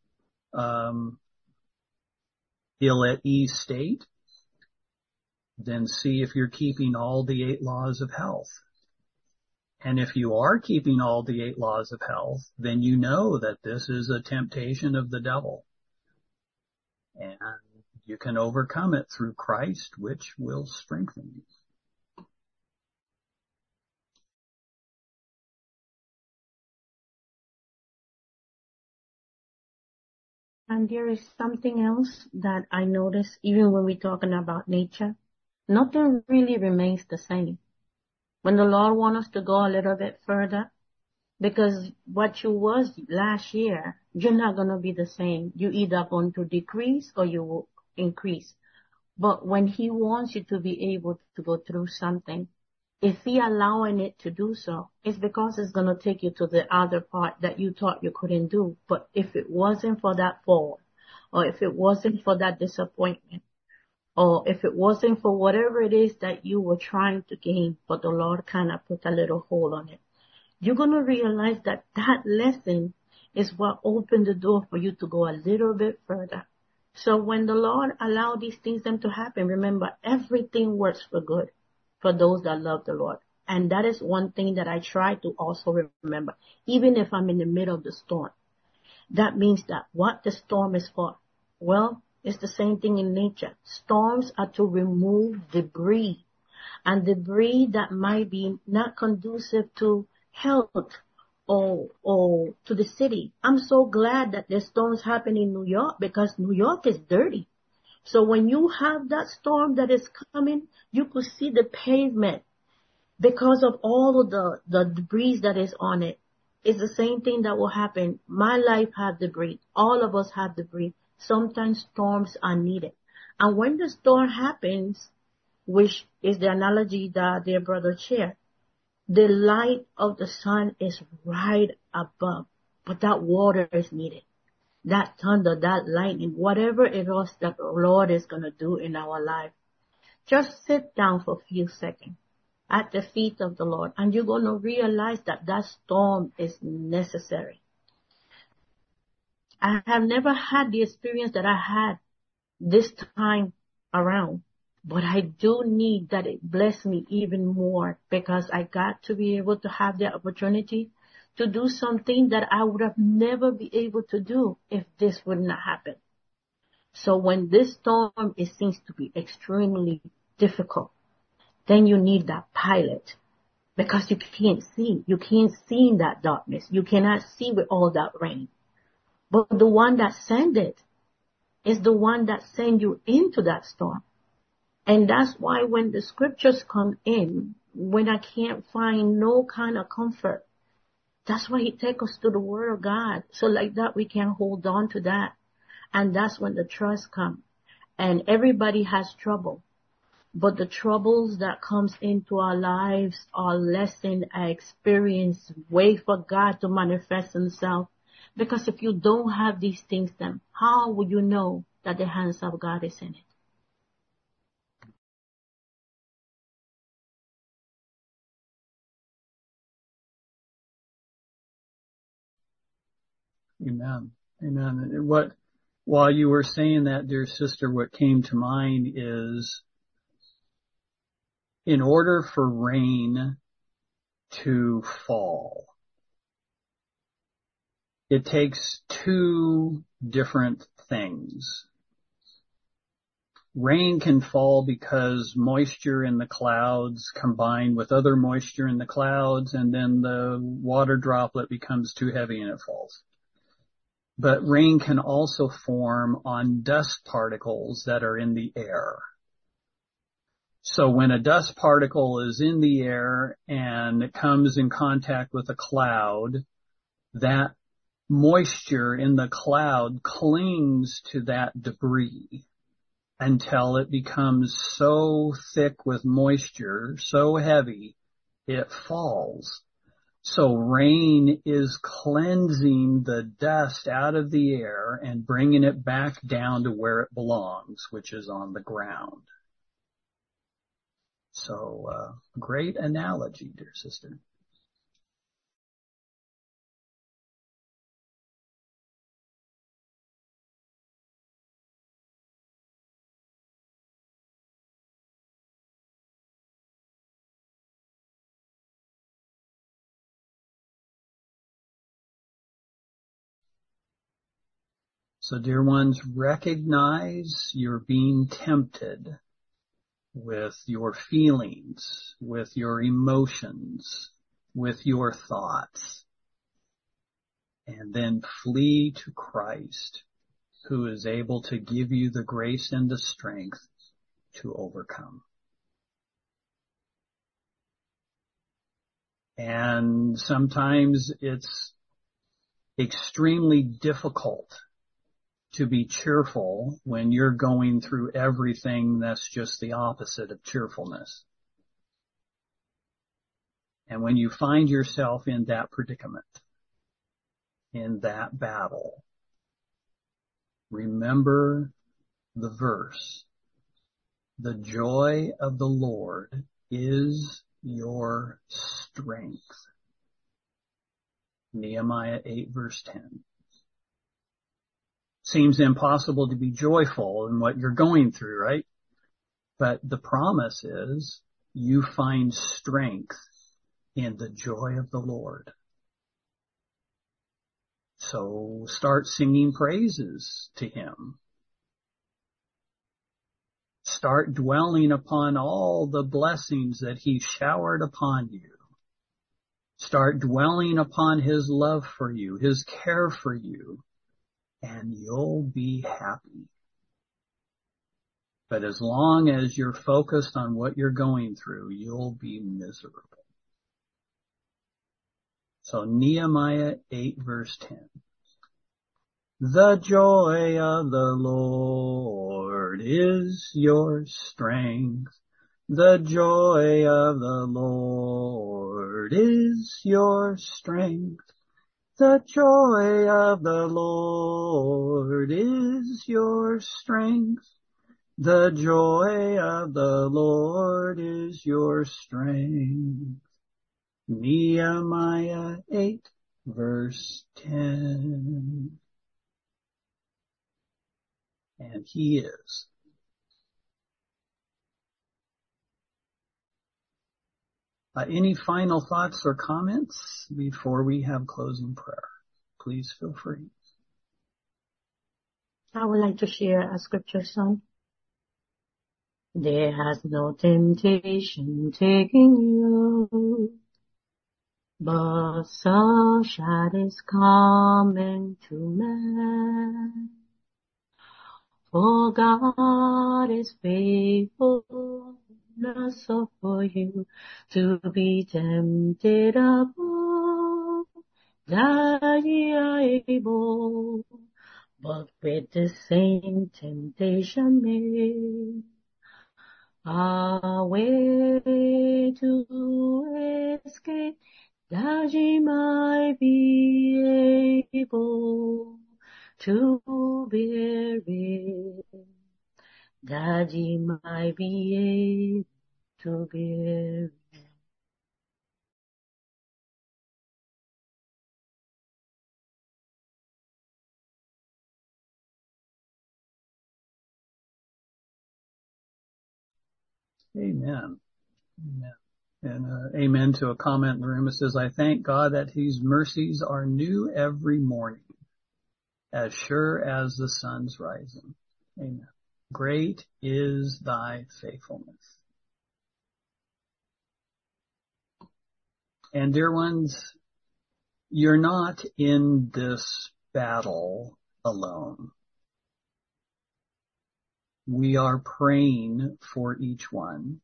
ill at ease state, then see if you're keeping all the 8 laws of health. And if you are keeping all the 8 laws of health, then you know that this is a temptation of the devil. And you can overcome it through Christ, which will strengthen you. And there is something else that I notice, even when we're talking about nature, nothing really remains the same. When the Lord wants us to go a little bit further, because what you was last year, you're not going to be the same. You either going to decrease or you will increase. But when he wants you to be able to go through something, if he allowing it to do so, it's because it's going to take you to the other part that you thought you couldn't do. But if it wasn't for that fall, or if it wasn't for that disappointment, or if it wasn't for whatever it is that you were trying to gain, but the Lord kind of put a little hold on it, you're going to realize that that lesson is what opened the door for you to go a little bit further. So when the Lord allowed these things to happen, remember, everything works for good for those that love the Lord. And that is one thing that I try to also remember, even if I'm in the middle of the storm. That means that what the storm is for? Well, it's the same thing in nature. Storms are to remove debris, and debris that might be not conducive to health or to the city. I'm so glad that there's storms happen in New York, because New York is dirty. So when you have that storm that is coming, you could see the pavement because of all of the debris that is on it. It's the same thing that will happen. My life has debris. All of us have debris. Sometimes storms are needed. And when the storm happens, which is the analogy that their brother shared, the light of the sun is right above, but that water is needed. That thunder, that lightning, whatever it is that the Lord is going to do in our life, just sit down for a few seconds at the feet of the Lord, and you're going to realize that that storm is necessary. I have never had the experience that I had this time around, but I do need that it bless me even more, because I got to be able to have the opportunity to do something that I would have never been able to do if this would not happen. So when this storm, it seems to be extremely difficult, then you need that pilot, because you can't see. You can't see in that darkness. You cannot see with all that rain. But the one that sent it is the one that sent you into that storm. And that's why when the scriptures come in, when I can't find no kind of comfort, That's why he takes us to the Word of God. So like that, we can hold on to that. And that's when the trust comes. And everybody has trouble. But the troubles that comes into our lives are lesson, experience, way for God to manifest himself. Because if you don't have these things, then how will you know that the hands of God is in it? Amen. Amen. While you were saying that, dear sister, what came to mind is, in order for rain to fall, it takes two different things. Rain can fall because moisture in the clouds combined with other moisture in the clouds, and then the water droplet becomes too heavy and it falls. But rain can also form on dust particles that are in the air. So when a dust particle is in the air and it comes in contact with a cloud, that moisture in the cloud clings to that debris until it becomes so thick with moisture, so heavy, it falls. So rain is cleansing the dust out of the air and bringing it back down to where it belongs, which is on the ground. So, great analogy, dear sister. So, dear ones, recognize you're being tempted with your feelings, with your emotions, with your thoughts, and then flee to Christ, who is able to give you the grace and the strength to overcome. And sometimes it's extremely difficult to be cheerful when you're going through everything that's just the opposite of cheerfulness. And when you find yourself in that predicament, in that battle, remember the verse. The joy of the Lord is your strength. Nehemiah 8 verse 10. Seems impossible to be joyful in what you're going through, right? But the promise is you find strength in the joy of the Lord. So start singing praises to him. Start dwelling upon all the blessings that he showered upon you. Start dwelling upon his love for you, his care for you, and you'll be happy. But as long as you're focused on what you're going through, you'll be miserable. So Nehemiah 8 verse 10. The joy of the Lord is your strength. The joy of the Lord is your strength. The joy of the Lord is your strength. The joy of the Lord is your strength. Nehemiah 8 verse 10. And he is. Any final thoughts or comments before we have closing prayer? Please feel free. I would like to share a scripture song. There has no temptation taking you, but such as is common to man. For God is faithful, not so for you to be tempted above that ye are able, but with the same temptation made a way to escape, that ye might be able to bear it, that ye might be able to bear it. Amen. Amen. And amen to a comment in the room. It says, I thank God that his mercies are new every morning, as sure as the sun's rising. Amen. Great is thy faithfulness. And dear ones, you're not in this battle alone. We are praying for each one.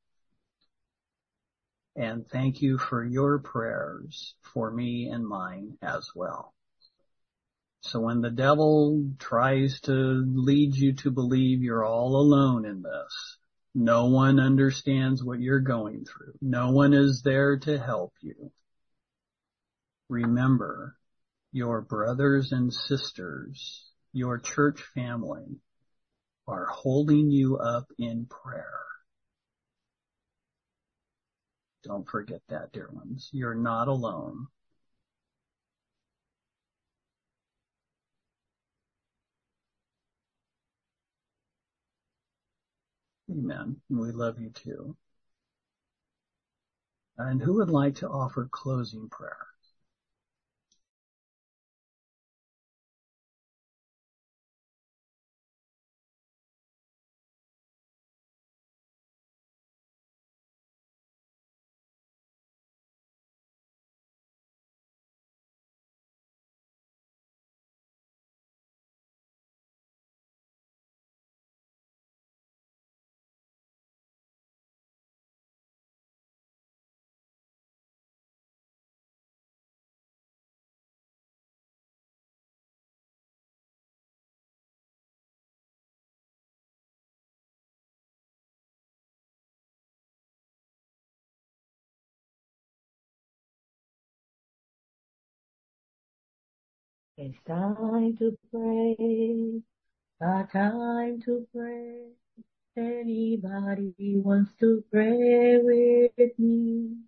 And thank you for your prayers for me and mine as well. So when the devil tries to lead you to believe you're all alone in this, no one understands what you're going through. No one is there to help you. Remember, your brothers and sisters, your church family, are holding you up in prayer. Don't forget that, dear ones. You're not alone. Amen. We love you too. And who would like to offer closing prayer? It's time to pray, a time to pray. Anybody wants to pray with me?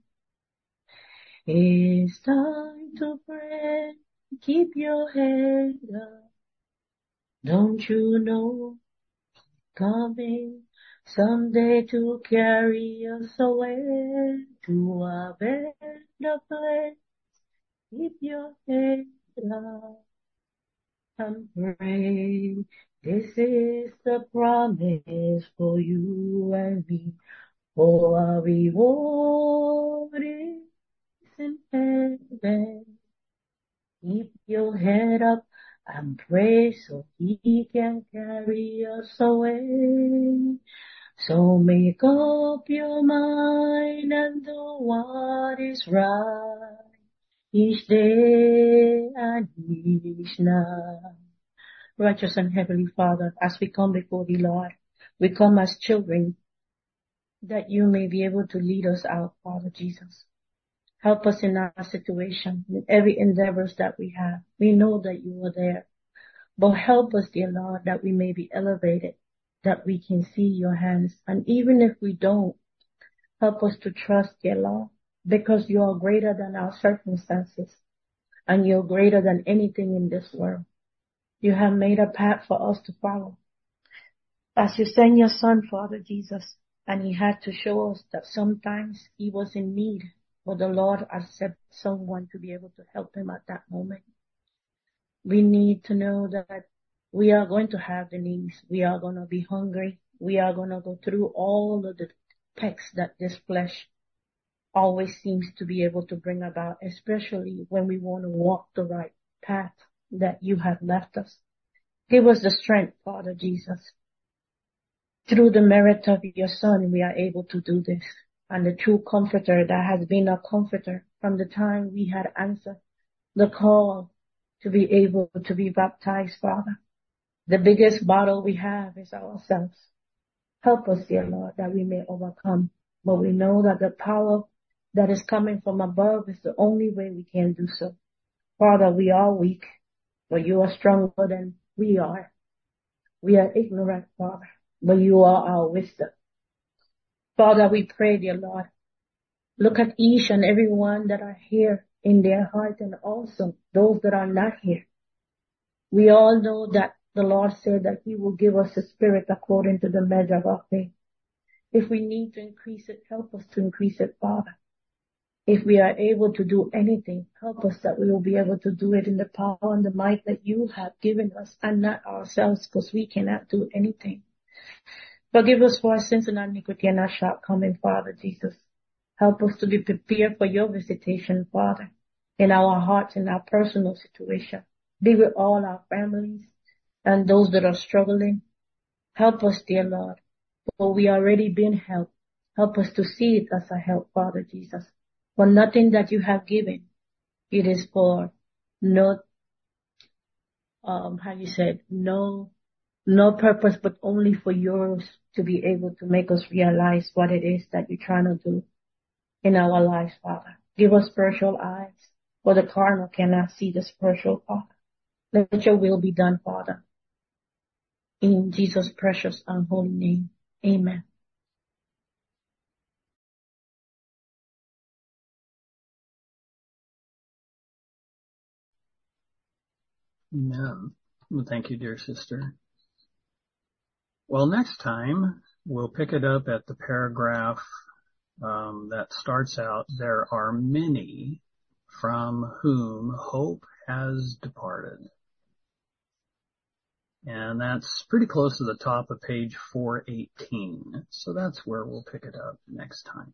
It's time to pray, keep your head up. Don't you know, coming someday to carry us away to a better place. Keep your head up and pray. This is the promise for you and me. For our reward is in heaven. Keep your head up and pray so he can carry us away. So make up your mind and do what is right each day and each night. Righteous and Heavenly Father, as we come before thee, Lord, we come as children that you may be able to lead us out, Father Jesus. Help us in our situation, in every endeavors that we have. We know that you are there. But help us, dear Lord, that we may be elevated, that we can see your hands. And even if we don't, help us to trust, dear Lord, because you are greater than our circumstances. And you're greater than anything in this world. You have made a path for us to follow. As you sent your son, Father Jesus, and he had to show us that sometimes he was in need, but the Lord has sent someone to be able to help him at that moment. We need to know that we are going to have the needs. We are going to be hungry. We are going to go through all of the texts that this flesh always seems to be able to bring about, especially when we want to walk the right path that you have left us. Give us the strength, Father Jesus. Through the merit of your Son, we are able to do this. And the true comforter that has been a comforter from the time we had answered the call to be able to be baptized, Father. The biggest battle we have is ourselves. Help us, dear Lord, that we may overcome. But we know that the power that is coming from above is the only way we can do so. Father, we are weak, but you are stronger than we are. We are ignorant, Father, but you are our wisdom. Father, we pray, dear Lord, look at each and every one that are here in their heart and also those that are not here. We all know that the Lord said that He will give us a spirit according to the measure of our faith. If we need to increase it, help us to increase it, Father. If we are able to do anything, help us that we will be able to do it in the power and the might that you have given us and not ourselves, because we cannot do anything. Forgive us for our sins and our iniquity and our shortcoming, Father Jesus. Help us to be prepared for your visitation, Father, in our hearts, in our personal situation. Be with all our families and those that are struggling. Help us, dear Lord, for we already been helped. Help us to see it as a help, Father Jesus. For nothing that you have given, it is for no purpose, but only for yours, to be able to make us realize what it is that you're trying to do in our lives, Father. Give us spiritual eyes, for the carnal cannot see the spiritual, Father. Let your will be done, Father. In Jesus' precious and holy name. Amen. Amen. Well, thank you, dear sister. Well, next time we'll pick it up at the paragraph that starts out, there are many from whom hope has departed. And that's pretty close to the top of page 418. So that's where we'll pick it up next time.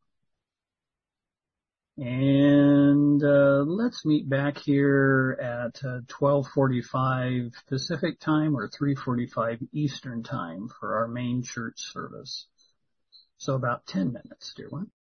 And let's meet back here at 12:45 Pacific time or 3:45 Eastern time for our main church service. So about 10 minutes, dear one.